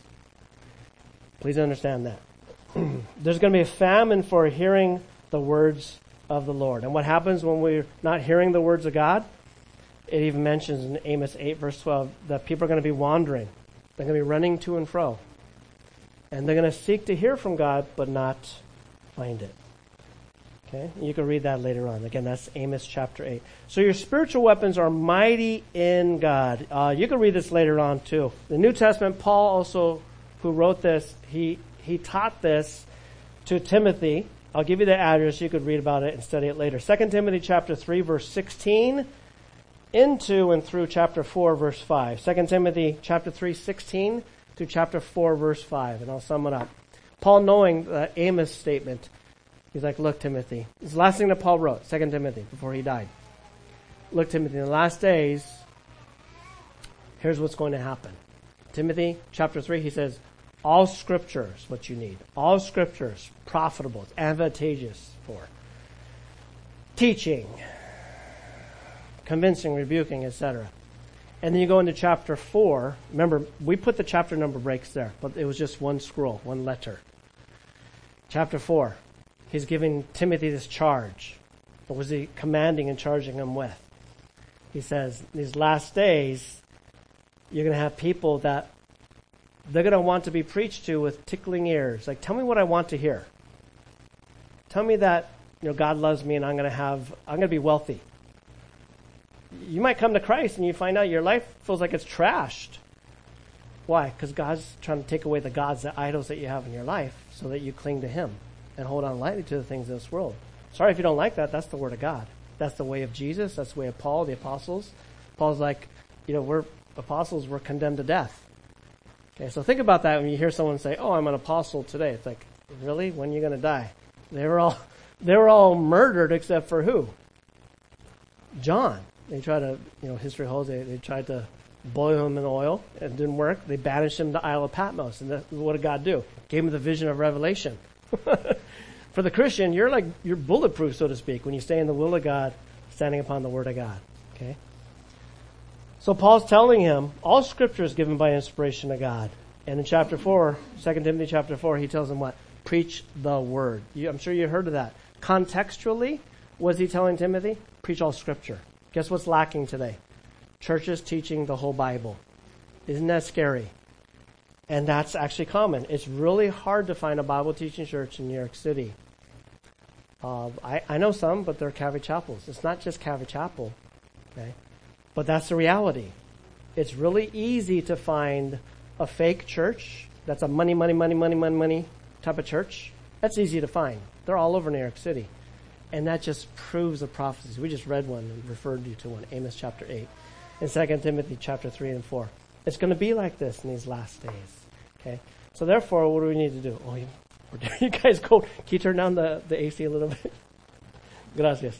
Please understand that. There's going to be a famine for hearing the words of the Lord. And what happens when we're not hearing the words of God? It even mentions in Amos 8, verse 12, that people are going to be wandering. They're going to be running to and fro. And they're going to seek to hear from God, but not find it. Okay? You can read that later on. Again, that's Amos chapter 8. So your spiritual weapons are mighty in God. You can read this later on too. The New Testament, Paul also, who wrote this, he taught this to Timothy. I'll give you the address. You could read about it and study it later. 2 Timothy chapter 3, verse 16, into and through chapter 4, verse 5. 2 Timothy chapter 3, 16 to chapter 4, verse 5. And I'll sum it up. Paul, knowing the Amos statement, he's like, look, Timothy. This is the last thing that Paul wrote, 2 Timothy, before he died. Look, Timothy, in the last days, here's what's going to happen. Timothy chapter 3, he says, all scripture is what you need. All scripture is profitable. It's advantageous for teaching, convincing, rebuking, etc. And then you go into chapter 4. Remember, we put the chapter number breaks there, but it was just one scroll, one letter. Chapter 4, he's giving Timothy this charge. What was he commanding and charging him with? He says, these last days, you're going to have people that they're going to want to be preached to with tickling ears. Like, tell me what I want to hear. Tell me that, God loves me and I'm going to be wealthy. You might come to Christ and you find out your life feels like it's trashed. Why? Because God's trying to take away the gods, the idols that you have in your life so that you cling to Him. and hold on lightly to the things of this world. Sorry if you don't like that. That's the word of God. That's the way of Jesus. That's the way of Paul, the apostles. Paul's like, we're apostles, we're condemned to death. Okay, so think about that when you hear someone say, "Oh, I'm an apostle today." It's like, really? When are you going to die? They were all murdered except for who? John. They tried to, history holds, they tried to boil him in oil. It didn't work. They banished him to Isle of Patmos. And what did God do? Gave him the vision of Revelation. For the Christian, you're bulletproof, so to speak, when you stay in the will of God, standing upon the word of God. Okay? So Paul's telling him, all scripture is given by inspiration of God. And in chapter 4, 2 Timothy chapter 4, he tells him what? Preach the word. I'm sure you heard of that. Contextually, what's he telling Timothy? Preach all scripture. Guess what's lacking today? Churches teaching the whole Bible. Isn't that scary? And that's actually common. It's really hard to find a Bible teaching church in New York City. I know some, but they're Calvary chapels. It's not just Calvary Chapel. Okay? But that's the reality. It's really easy to find a fake church that's a money type of church. That's easy to find. They're all over New York City. And that just proves the prophecies. We just read one and referred you to one, Amos chapter 8, and 2 Timothy chapter 3 and 4. It's going to be like this in these last days. Okay? So therefore, what do we need to do? Oh, you guys cold. Can you turn down the AC a little bit? Gracias.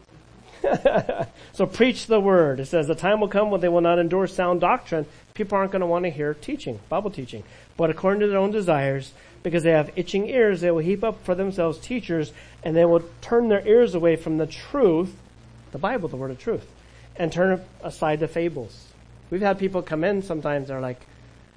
So preach the word. It says the time will come when they will not endure sound doctrine. People aren't going to want to hear teaching, Bible teaching. But according to their own desires, because they have itching ears, they will heap up for themselves teachers, and they will turn their ears away from the truth, the Bible, the word of truth, and turn aside to fables. We've had people come in sometimes, they're like,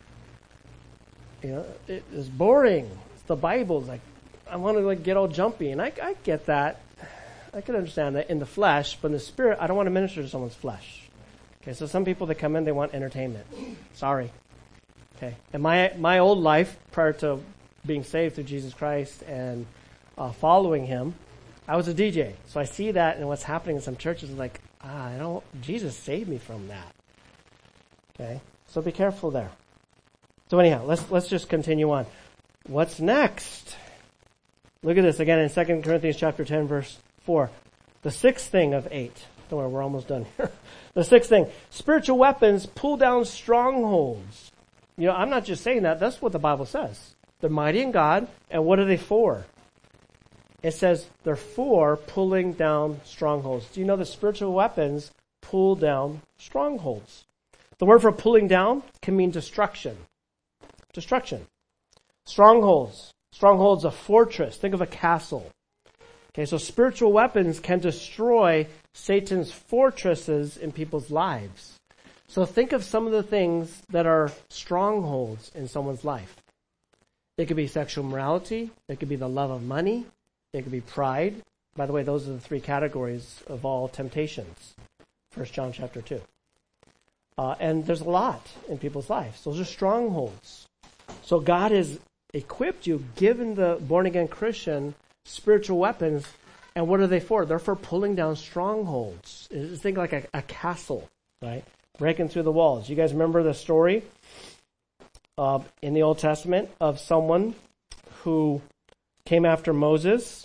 it's boring. It's the Bible. It's like, I want to get all jumpy. And I get that. I can understand that in the flesh, but in the spirit, I don't want to minister to someone's flesh. Okay, so some people that come in, they want entertainment. Sorry. Okay, and my old life, prior to being saved through Jesus Christ and following Him, I was a DJ. So I see that and what's happening in some churches, like, Jesus saved me from that. Okay, so be careful there. So anyhow, let's just continue on. What's next? Look at this again in 2 Corinthians chapter 10, verse 4. The sixth thing of 8. Don't worry, we're almost done here. The sixth thing. Spiritual weapons pull down strongholds. I'm not just saying that. That's what the Bible says. They're mighty in God. And what are they for? It says they're for pulling down strongholds. Do you know that spiritual weapons pull down strongholds? The word for pulling down can mean destruction. Destruction. Strongholds. Strongholds, a fortress. Think of a castle. Okay, so spiritual weapons can destroy Satan's fortresses in people's lives. So think of some of the things that are strongholds in someone's life. It could be sexual morality. It could be the love of money. It could be pride. By the way, those are the three categories of all temptations. 1 John chapter 2. And there's a lot in people's lives. Those are strongholds. So God has equipped you, given the born-again Christian spiritual weapons. And what are they for? They're for pulling down strongholds. Think like a castle, right? Breaking through the walls. You guys remember the story in the Old Testament of someone who came after Moses,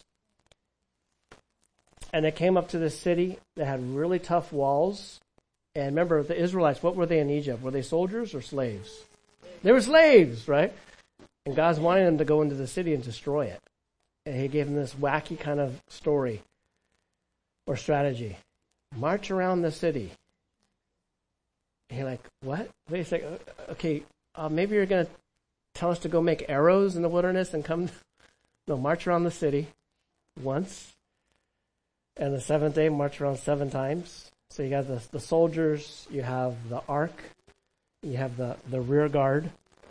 and they came up to the city that had really tough walls. And remember, the Israelites, what were they in Egypt? Were they soldiers or slaves? They were slaves, right? And God's wanting them to go into the city and destroy it. And He gave them this wacky kind of story or strategy. March around the city. And you're like, what? Wait a second. Okay, maybe you're going to tell us to go make arrows in the wilderness and come. No, march around the city once. And the seventh day, march around 7 times. So you got the soldiers, you have the ark, you have the rear guard.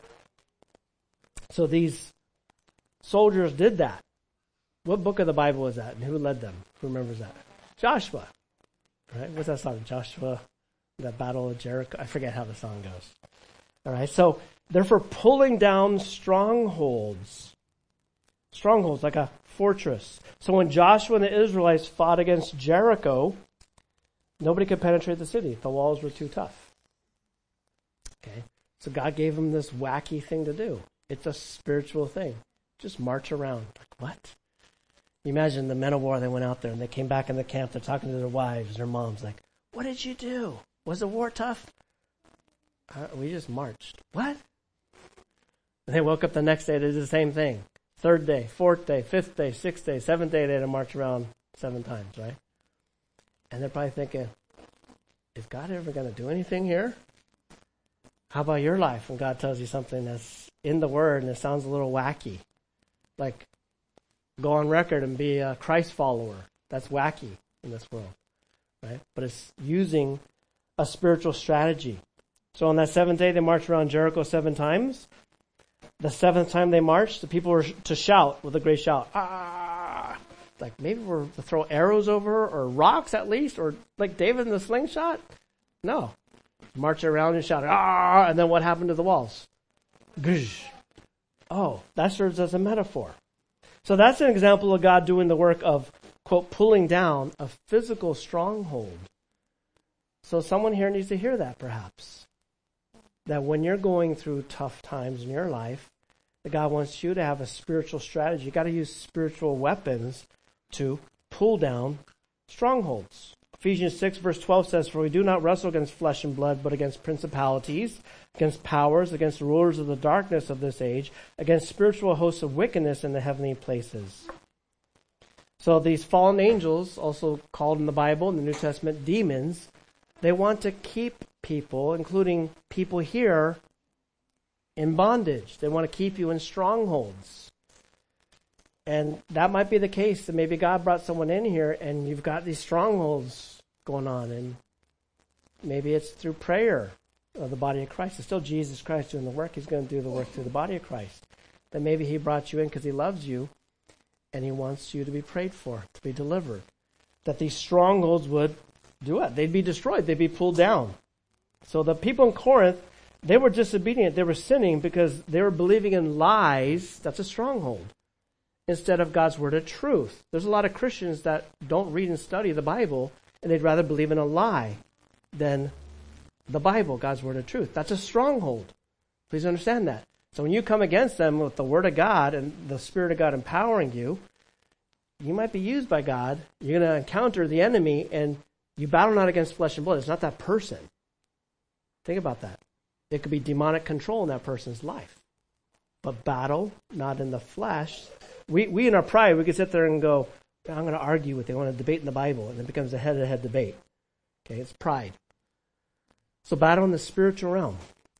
So these soldiers did that. What book of the Bible was that? And who led them? Who remembers that? Joshua. Right? What's that song? Joshua, the Battle of Jericho. I forget how the song goes. All right. So they're for pulling down strongholds. Strongholds, like a fortress. So when Joshua and the Israelites fought against Jericho, nobody could penetrate the city. The walls were too tough. Okay. So God gave them this wacky thing to do. It's a spiritual thing. Just march around. Like, what? You imagine the men of war, they went out there and they came back in the camp, they're talking to their wives, their moms, like, what did you do? Was the war tough? We just marched. What? And they woke up the next day, they did the same thing. Third day, fourth day, fifth day, sixth day, seventh day, they had to march around 7 times, right? And they're probably thinking, is God ever going to do anything here? How about your life when God tells you something that's in the Word and it sounds a little wacky? Like, go on record and be a Christ follower. That's wacky in this world, right? But it's using a spiritual strategy. So on that 7th day, they marched around Jericho 7 times. The 7th time they marched, the people were to shout with a great shout. Ah! Like maybe we're to throw arrows over or rocks at least, or like David in the slingshot. No. March around and shout, ah! And then what happened to the walls? Gsh. Oh, that serves as a metaphor. So that's an example of God doing the work of, quote, pulling down a physical stronghold. So someone here needs to hear that perhaps. That when you're going through tough times in your life, that God wants you to have a spiritual strategy. You've got to use spiritual weapons to pull down strongholds. Ephesians 6 verse 12 says, for we do not wrestle against flesh and blood, but against principalities, against powers, against the rulers of the darkness of this age, against spiritual hosts of wickedness in the heavenly places. So these fallen angels, also called in the Bible, in the New Testament, demons, they want to keep people, including people here, in bondage. They want to keep you in strongholds. And that might be the case, that maybe God brought someone in here and you've got these strongholds going on, and maybe it's through prayer of the body of Christ. It's still Jesus Christ doing the work. He's going to do the work through the body of Christ. That maybe he brought you in because he loves you and he wants you to be prayed for, to be delivered. That these strongholds would do it. They'd be destroyed. They'd be pulled down. So the people in Corinth, they were disobedient. They were sinning because they were believing in lies. That's a stronghold. Instead of God's word of truth. There's a lot of Christians that don't read and study the Bible, and they'd rather believe in a lie than the Bible, God's word of truth. That's a stronghold. Please understand that. So when you come against them with the word of God and the Spirit of God empowering you, you might be used by God. You're going to encounter the enemy, and you battle not against flesh and blood. It's not that person. Think about that. It could be demonic control in that person's life. But battle not in the flesh. We in our pride, we could sit there and go, I'm going to argue with you. I want to debate in the Bible. And it becomes a head-to-head debate. Okay, it's pride. So battle in the spiritual realm.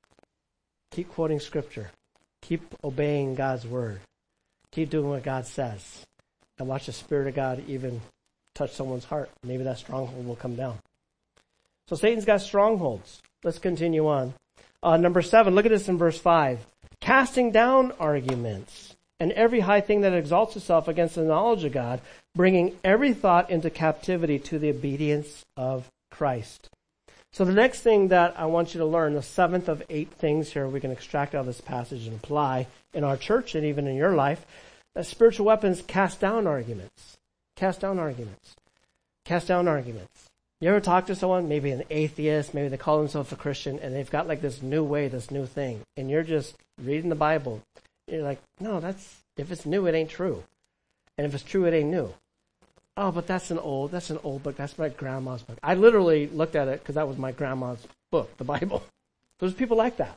Keep quoting Scripture. Keep obeying God's word. Keep doing what God says. And watch the Spirit of God even touch someone's heart. Maybe that stronghold will come down. So Satan's got strongholds. Let's continue on. Number 7, look at this in verse 5. Casting down arguments and every high thing that exalts itself against the knowledge of God, bringing every thought into captivity to the obedience of Christ. So the next thing that I want you to learn, the 7th of 8 things here we can extract out of this passage and apply in our church and even in your life, that spiritual weapons cast down arguments. Cast down arguments. Cast down arguments. You ever talk to someone, maybe an atheist, maybe they call themselves a Christian, and they've got like this new way, this new thing, and you're just reading the Bible. You're like, no, if it's new, it ain't true. And if it's true, it ain't new. Oh, but that's an old book. That's my grandma's book. I literally looked at it because that was my grandma's book, the Bible. There's people like that.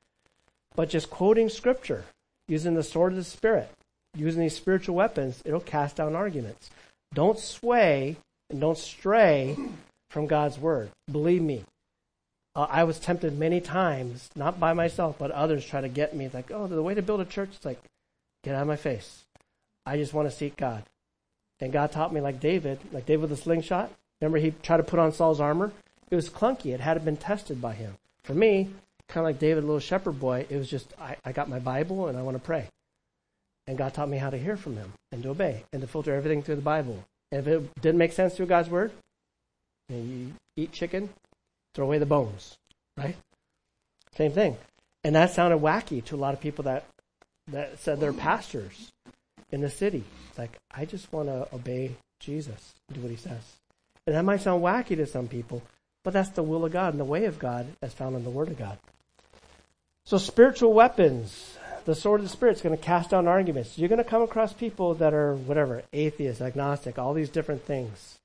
But just quoting Scripture, using the sword of the Spirit, using these spiritual weapons, it'll cast down arguments. Don't sway and don't stray from God's word. Believe me, I was tempted many times, not by myself, but others try to get me. It's like, oh, the way to build a church is like, get out of my face. I just want to seek God. And God taught me like David with the slingshot. Remember, he tried to put on Saul's armor? It was clunky. It hadn't been tested by him. For me, kind of like David, little shepherd boy, it was just, I got my Bible and I want to pray. And God taught me how to hear from him and to obey and to filter everything through the Bible. And if it didn't make sense through God's word, you eat chicken, throw away the bones, right? Same thing. And that sounded wacky to a lot of people that said they're pastors in the city. It's like, I just want to obey Jesus, do what he says. And that might sound wacky to some people, but that's the will of God and the way of God as found in the Word of God. So spiritual weapons, the sword of the Spirit is going to cast down arguments. You're going to come across people that are, whatever, atheist, agnostic, all these different things.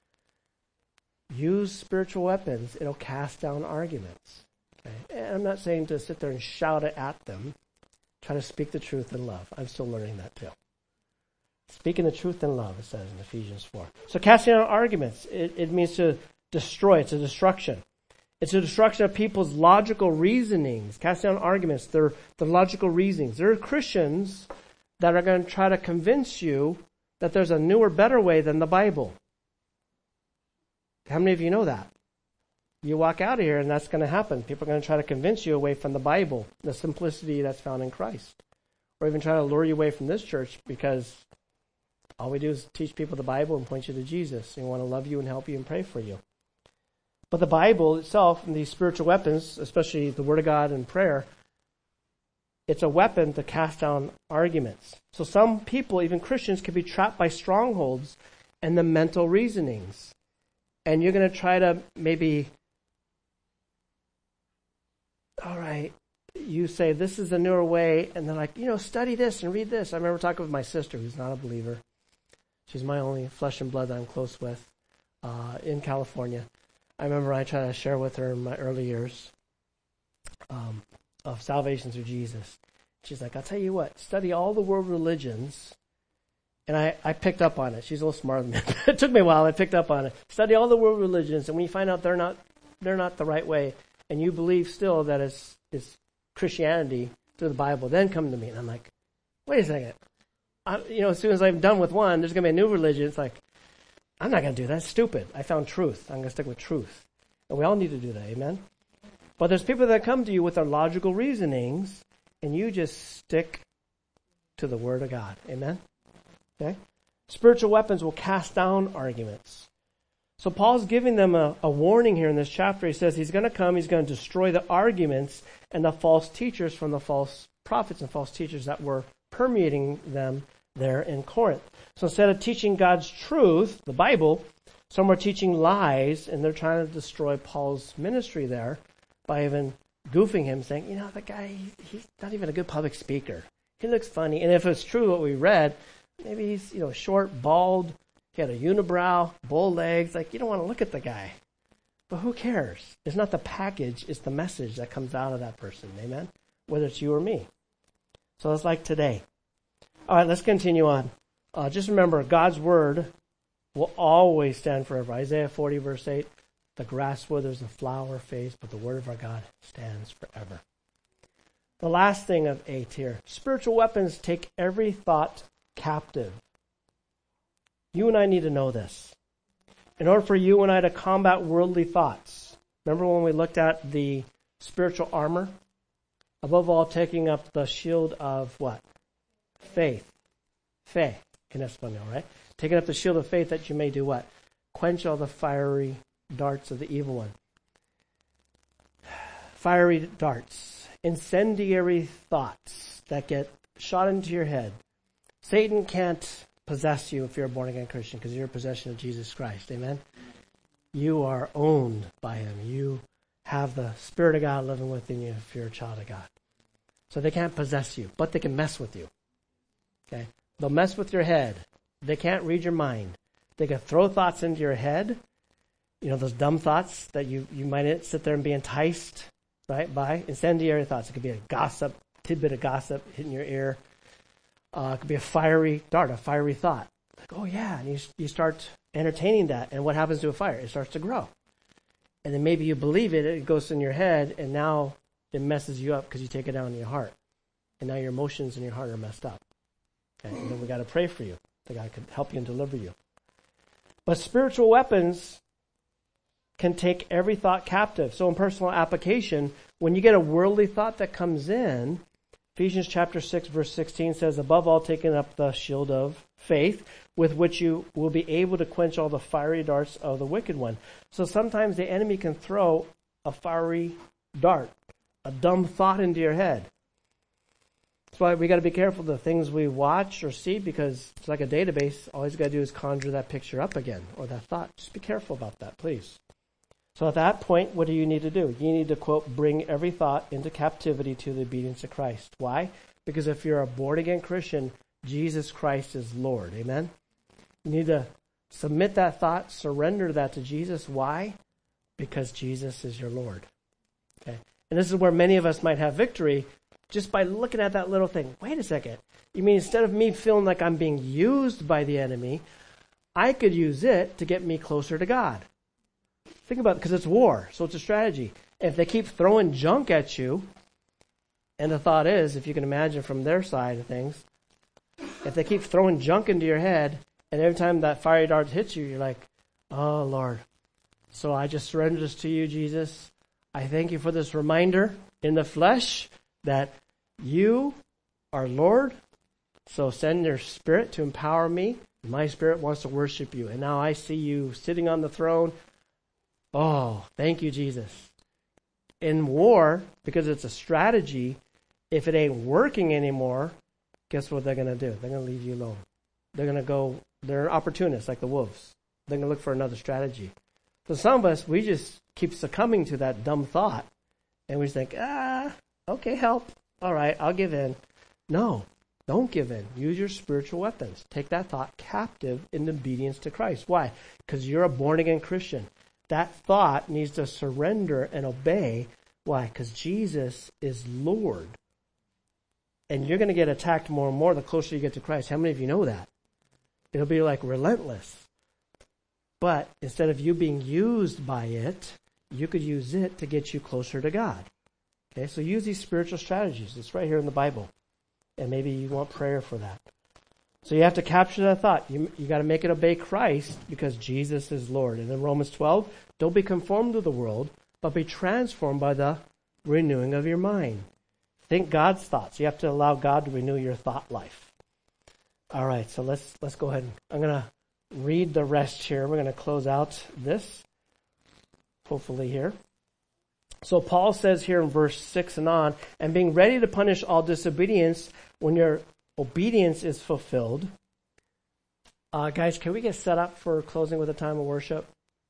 Use spiritual weapons. It'll cast down arguments. Okay? And I'm not saying to sit there and shout it at them. Try to speak the truth in love. I'm still learning that too. Speaking the truth in love, it says in Ephesians 4. So casting out arguments, it means to destroy. It's a destruction. It's a destruction of people's logical reasonings. Casting out arguments, they're the logical reasonings. There are Christians that are going to try to convince you that there's a newer, better way than the Bible. How many of you know that? You walk out of here and that's going to happen. People are going to try to convince you away from the Bible, the simplicity that's found in Christ. Or even try to lure you away from this church because all we do is teach people the Bible and point you to Jesus. And we want to love you and help you and pray for you. But the Bible itself and these spiritual weapons, especially the Word of God and prayer, it's a weapon to cast down arguments. So some people, even Christians, can be trapped by strongholds and the mental reasonings. And you're going to try to maybe, all right, you say this is a newer way, and they're like, study this and read this. I remember talking with my sister, who's not a believer. She's my only flesh and blood that I'm close with in California. I remember I tried to share with her in my early years of salvation through Jesus. She's like, I'll tell you what, study all the world religions. And I picked up on it. She's a little smarter than me. It took me a while. I picked up on it. Study all the world religions, and when you find out they're not the right way, and you believe still that it's Christianity through the Bible, then come to me. And I'm like, wait a second. As soon as I'm done with one, there's going to be a new religion. It's like, I'm not going to do that. It's stupid. I found truth. I'm going to stick with truth. And we all need to do that. Amen? But there's people that come to you with their logical reasonings, and you just stick to the Word of God. Amen? Okay? Spiritual weapons will cast down arguments. So Paul's giving them a warning here in this chapter. He says he's going to come, he's going to destroy the arguments and the false teachers from the false prophets and false teachers that were permeating them there in Corinth. So instead of teaching God's truth, the Bible, some were teaching lies, and they're trying to destroy Paul's ministry there by even goofing him, saying, that guy, he's not even a good public speaker. He looks funny. And if it's true what we read, maybe he's, short, bald, he had a unibrow, bull legs. Like, you don't want to look at the guy. But who cares? It's not the package, it's the message that comes out of that person. Amen? Whether it's you or me. So it's like today. All right, let's continue on. Just remember, God's word will always stand forever. Isaiah 40, verse 8, the grass withers, the flower fades, but the word of our God stands forever. The last thing of 8 here. Spiritual weapons take every thought captive. You and I need to know this. In order for you and I to combat worldly thoughts, remember when we looked at the spiritual armor? Above all, taking up the shield of what? Faith. Faith. Right? Taking up the shield of faith that you may do what? Quench all the fiery darts of the evil one. Fiery darts. Incendiary thoughts that get shot into your head. Satan can't possess you if you're a born-again Christian because you're a possession of Jesus Christ. Amen? You are owned by him. You have the Spirit of God living within you if you're a child of God. So they can't possess you, but they can mess with you. Okay? They'll mess with your head. They can't read your mind. They can throw thoughts into your head. Those dumb thoughts that you might sit there and be enticed, right, by. Incendiary thoughts. It could be a tidbit of gossip hitting your ear. It could be a fiery dart, a fiery thought. Like, oh yeah, and you start entertaining that, and what happens to a fire? It starts to grow. And then maybe you believe it, it goes in your head, and now it messes you up because you take it down in your heart. And now your emotions in your heart are messed up. Okay? And then we got to pray for you, that God can help you and deliver you. But spiritual weapons can take every thought captive. So in personal application, when you get a worldly thought that comes in, Ephesians chapter 6, verse 16 says, above all, taking up the shield of faith, with which you will be able to quench all the fiery darts of the wicked one. So sometimes the enemy can throw a fiery dart, a dumb thought into your head. That's why we got to be careful of the things we watch or see, because it's like a database. All you got to do is conjure that picture up again, or that thought. Just be careful about that, please. So at that point, what do you need to do? You need to, quote, bring every thought into captivity to the obedience of Christ. Why? Because if you're a born-again Christian, Jesus Christ is Lord. Amen? You need to submit that thought, surrender that to Jesus. Why? Because Jesus is your Lord. Okay? And this is where many of us might have victory just by looking at that little thing. Wait a second. You mean instead of me feeling like I'm being used by the enemy, I could use it to get me closer to God. Think about it, because it's war, so it's a strategy. If they keep throwing junk at you, and the thought is, if you can imagine from their side of things, if they keep throwing junk into your head, and every time that fiery dart hits you, you're like, oh, Lord. So I just surrender this to you, Jesus. I thank you for this reminder in the flesh that you are Lord. So send your spirit to empower me. My spirit wants to worship you. And now I see you sitting on the throne. Oh, thank you, Jesus. In war, because it's a strategy, if it ain't working anymore, guess what they're going to do? They're going to leave you alone. They're opportunists like the wolves. They're going to look for another strategy. So some of us, we just keep succumbing to that dumb thought. And we just think, okay, help. All right, I'll give in. No, don't give in. Use your spiritual weapons. Take that thought captive in obedience to Christ. Why? Because you're a born-again Christian. That thought needs to surrender and obey. Why? Because Jesus is Lord. And you're going to get attacked more and more the closer you get to Christ. How many of you know that? It'll be like relentless. But instead of you being used by it, you could use it to get you closer to God. Okay, so use these spiritual strategies. It's right here in the Bible. And maybe you want prayer for that. So you have to capture that thought. You got to make it obey Christ because Jesus is Lord. And in Romans 12, don't be conformed to the world, but be transformed by the renewing of your mind. Think God's thoughts. You have to allow God to renew your thought life. All right, so let's go ahead. I'm going to read the rest here. We're going to close out this, hopefully here. So Paul says here in verse 6 and on, and being ready to punish all disobedience when your obedience is fulfilled. Guys, can we get set up for closing with a time of worship?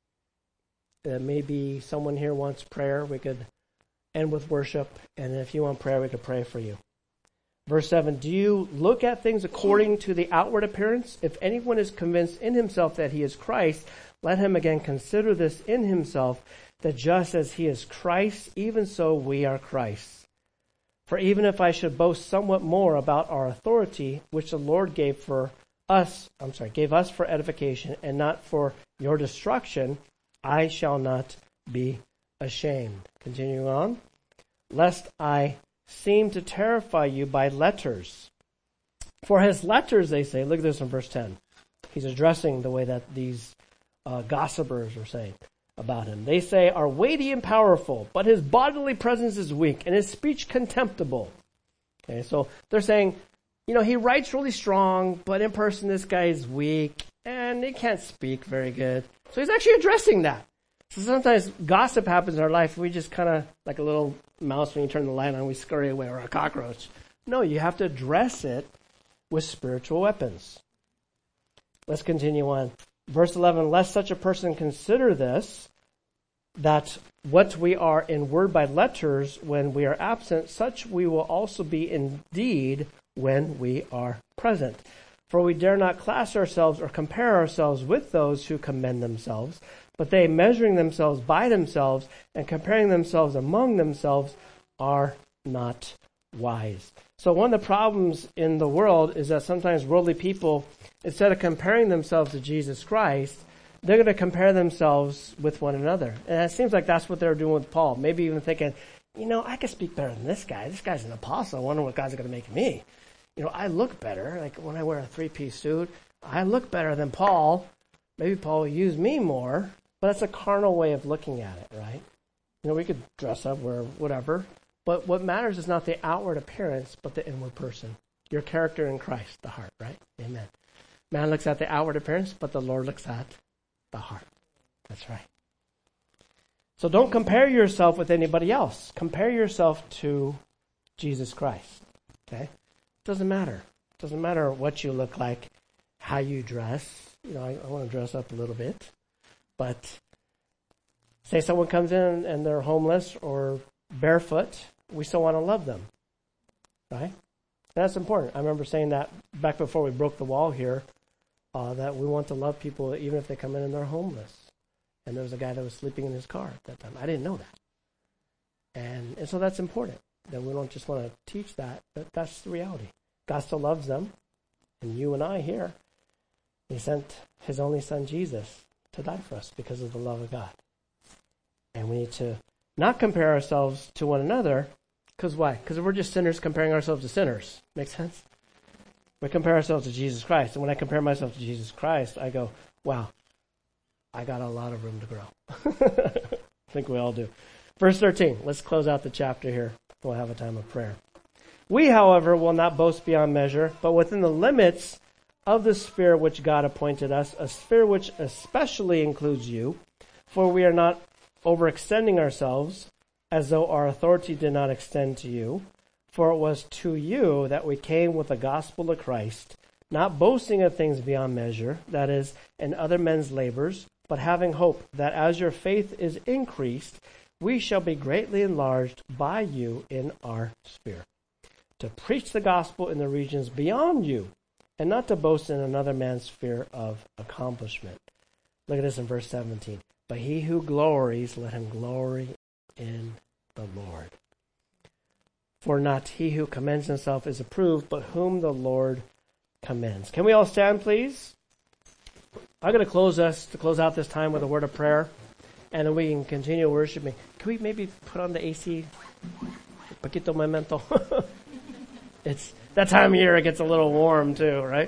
Maybe someone here wants prayer. We could end with worship. And if you want prayer, we could pray for you. Verse 7, do you look at things according to the outward appearance? If anyone is convinced in himself that he is Christ, let him again consider this in himself, that just as he is Christ, even so we are Christ. For even if I should boast somewhat more about our authority, which the Lord gave us for edification and not for your destruction, I shall not be ashamed. Continuing on. Lest I seem to terrify you by letters. For his letters, they say, look at this in verse 10. He's addressing the way that these gossipers are saying about him. They say, are weighty and powerful, but his bodily presence is weak and his speech contemptible. Okay, so they're saying, he writes really strong, but in person this guy is weak and he can't speak very good. So he's actually addressing that. So sometimes gossip happens in our life. We just kind of, like a little mouse when you turn the light on, we scurry away, or a cockroach. No, you have to address it with spiritual weapons. Let's continue on. Verse 11, lest such a person consider this, that what we are in word by letters when we are absent, such we will also be indeed when we are present. For we dare not class ourselves or compare ourselves with those who commend themselves, but they, measuring themselves by themselves and comparing themselves among themselves, are not wise. So one of the problems in the world is that sometimes worldly people, instead of comparing themselves to Jesus Christ, they're going to compare themselves with one another. And it seems like that's what they're doing with Paul. Maybe even thinking, I could speak better than this guy. This guy's an apostle. I wonder what God's going to make me. I look better. Like when I wear a 3-piece suit, I look better than Paul. Maybe Paul will use me more. But it's a carnal way of looking at it, right? We could dress up, wear whatever. But what matters is not the outward appearance, but the inward person. Your character in Christ, the heart, right? Amen. Man looks at the outward appearance, but the Lord looks at the heart. That's right. So don't compare yourself with anybody else. Compare yourself to Jesus Christ. Okay? It doesn't matter. It doesn't matter what you look like, how you dress. I want to dress up a little bit. But Say someone comes in and they're homeless or barefoot, we still want to love them, right? That's important. I remember saying that back before we broke the wall here, that we want to love people even if they come in and they're homeless. And there was a guy that was sleeping in his car at that time. I didn't know that. And so that's important, that we don't just want to teach that, but that's the reality. God still loves them. And you and I here, he sent his only son, Jesus, to die for us because of the love of God. And we need to not compare ourselves to one another. Because why? Because we're just sinners comparing ourselves to sinners. Make sense? We compare ourselves to Jesus Christ. And when I compare myself to Jesus Christ, I go, wow, I got a lot of room to grow. I think we all do. Verse 13. Let's close out the chapter here. We'll have a time of prayer. We, however, will not boast beyond measure, but within the limits of the sphere which God appointed us, a sphere which especially includes you, for we are not overextending ourselves as though our authority did not extend to you. For it was to you that we came with the gospel of Christ, not boasting of things beyond measure, that is, in other men's labors, but having hope that as your faith is increased, we shall be greatly enlarged by you in our sphere, to preach the gospel in the regions beyond you, and not to boast in another man's sphere of accomplishment. Look at this in verse 17. But he who glories, let him glory in the Lord. For not he who commends himself is approved, but whom the Lord commends. Can we all stand, please? I'm going to close out this time with a word of prayer, and then we can continue worshiping. Can we maybe put on the AC? Paquito momento. It's that time of year it gets a little warm too, right?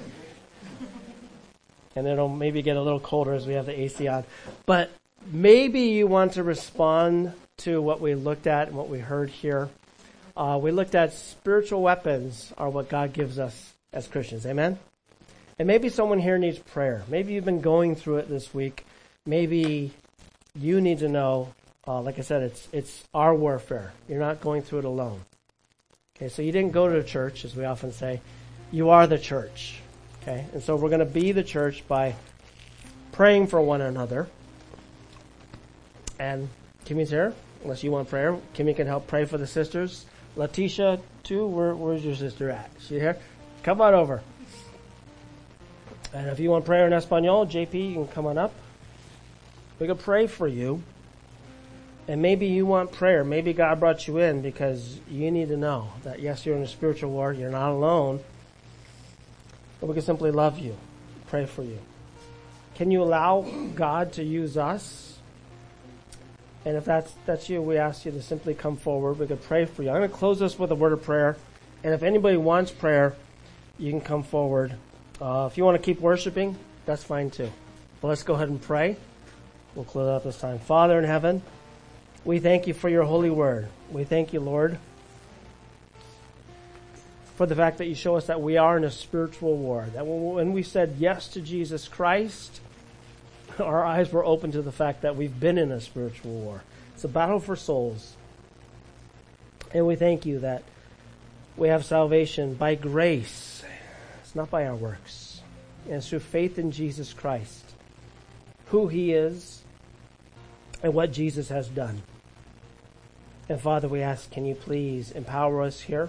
And it'll maybe get a little colder as we have the AC on. But maybe you want to respond to what we looked at and what we heard here. We looked at spiritual weapons are what God gives us as Christians. Amen? And maybe someone here needs prayer. Maybe you've been going through it this week. Maybe you need to know, like I said, it's our warfare. You're not going through it alone. Okay, so you didn't go to church, as we often say. You are the church. Okay, and so we're going to be the church by praying for one another. And Kimmy's here, unless you want prayer. Kimmy can help pray for the sisters. Letitia, too. Where's your sister at? Is she here? Come on over. And if you want prayer in Espanol, JP, you can come on up. We can pray for you. And maybe you want prayer. Maybe God brought you in because you need to know that, yes, you're in a spiritual war. You're not alone. But we can simply love you, pray for you. Can you allow God to use us? And if that's you, we ask you to simply come forward. We could pray for you. I'm going to close this with a word of prayer. And if anybody wants prayer, you can come forward. If you want to keep worshiping, that's fine too. But let's go ahead and pray. We'll close out this time. Father in heaven, we thank you for your holy word. We thank you, Lord, for the fact that you show us that we are in a spiritual war. That when we said yes to Jesus Christ, our eyes were open to the fact that we've been in a spiritual war. It's a battle for souls. And we thank you that we have salvation by grace. It's not by our works. And it's through faith in Jesus Christ, who he is and what Jesus has done. And Father, we ask, can you please empower us here?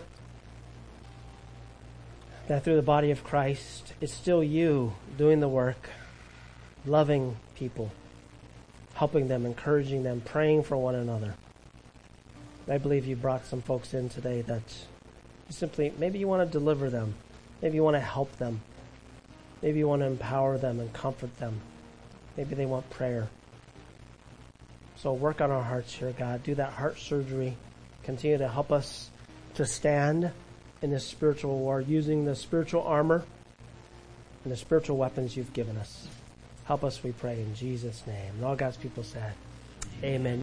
That through the body of Christ, it's still you doing the work, loving people, helping them, encouraging them, praying for one another. I believe you brought some folks in today that simply, maybe you want to deliver them. Maybe you want to help them. Maybe you want to empower them and comfort them. Maybe they want prayer. So work on our hearts here, God. Do that heart surgery. Continue to help us to stand in this spiritual war using the spiritual armor and the spiritual weapons you've given us. Help us, we pray, in Jesus' name. And all God's people said, amen.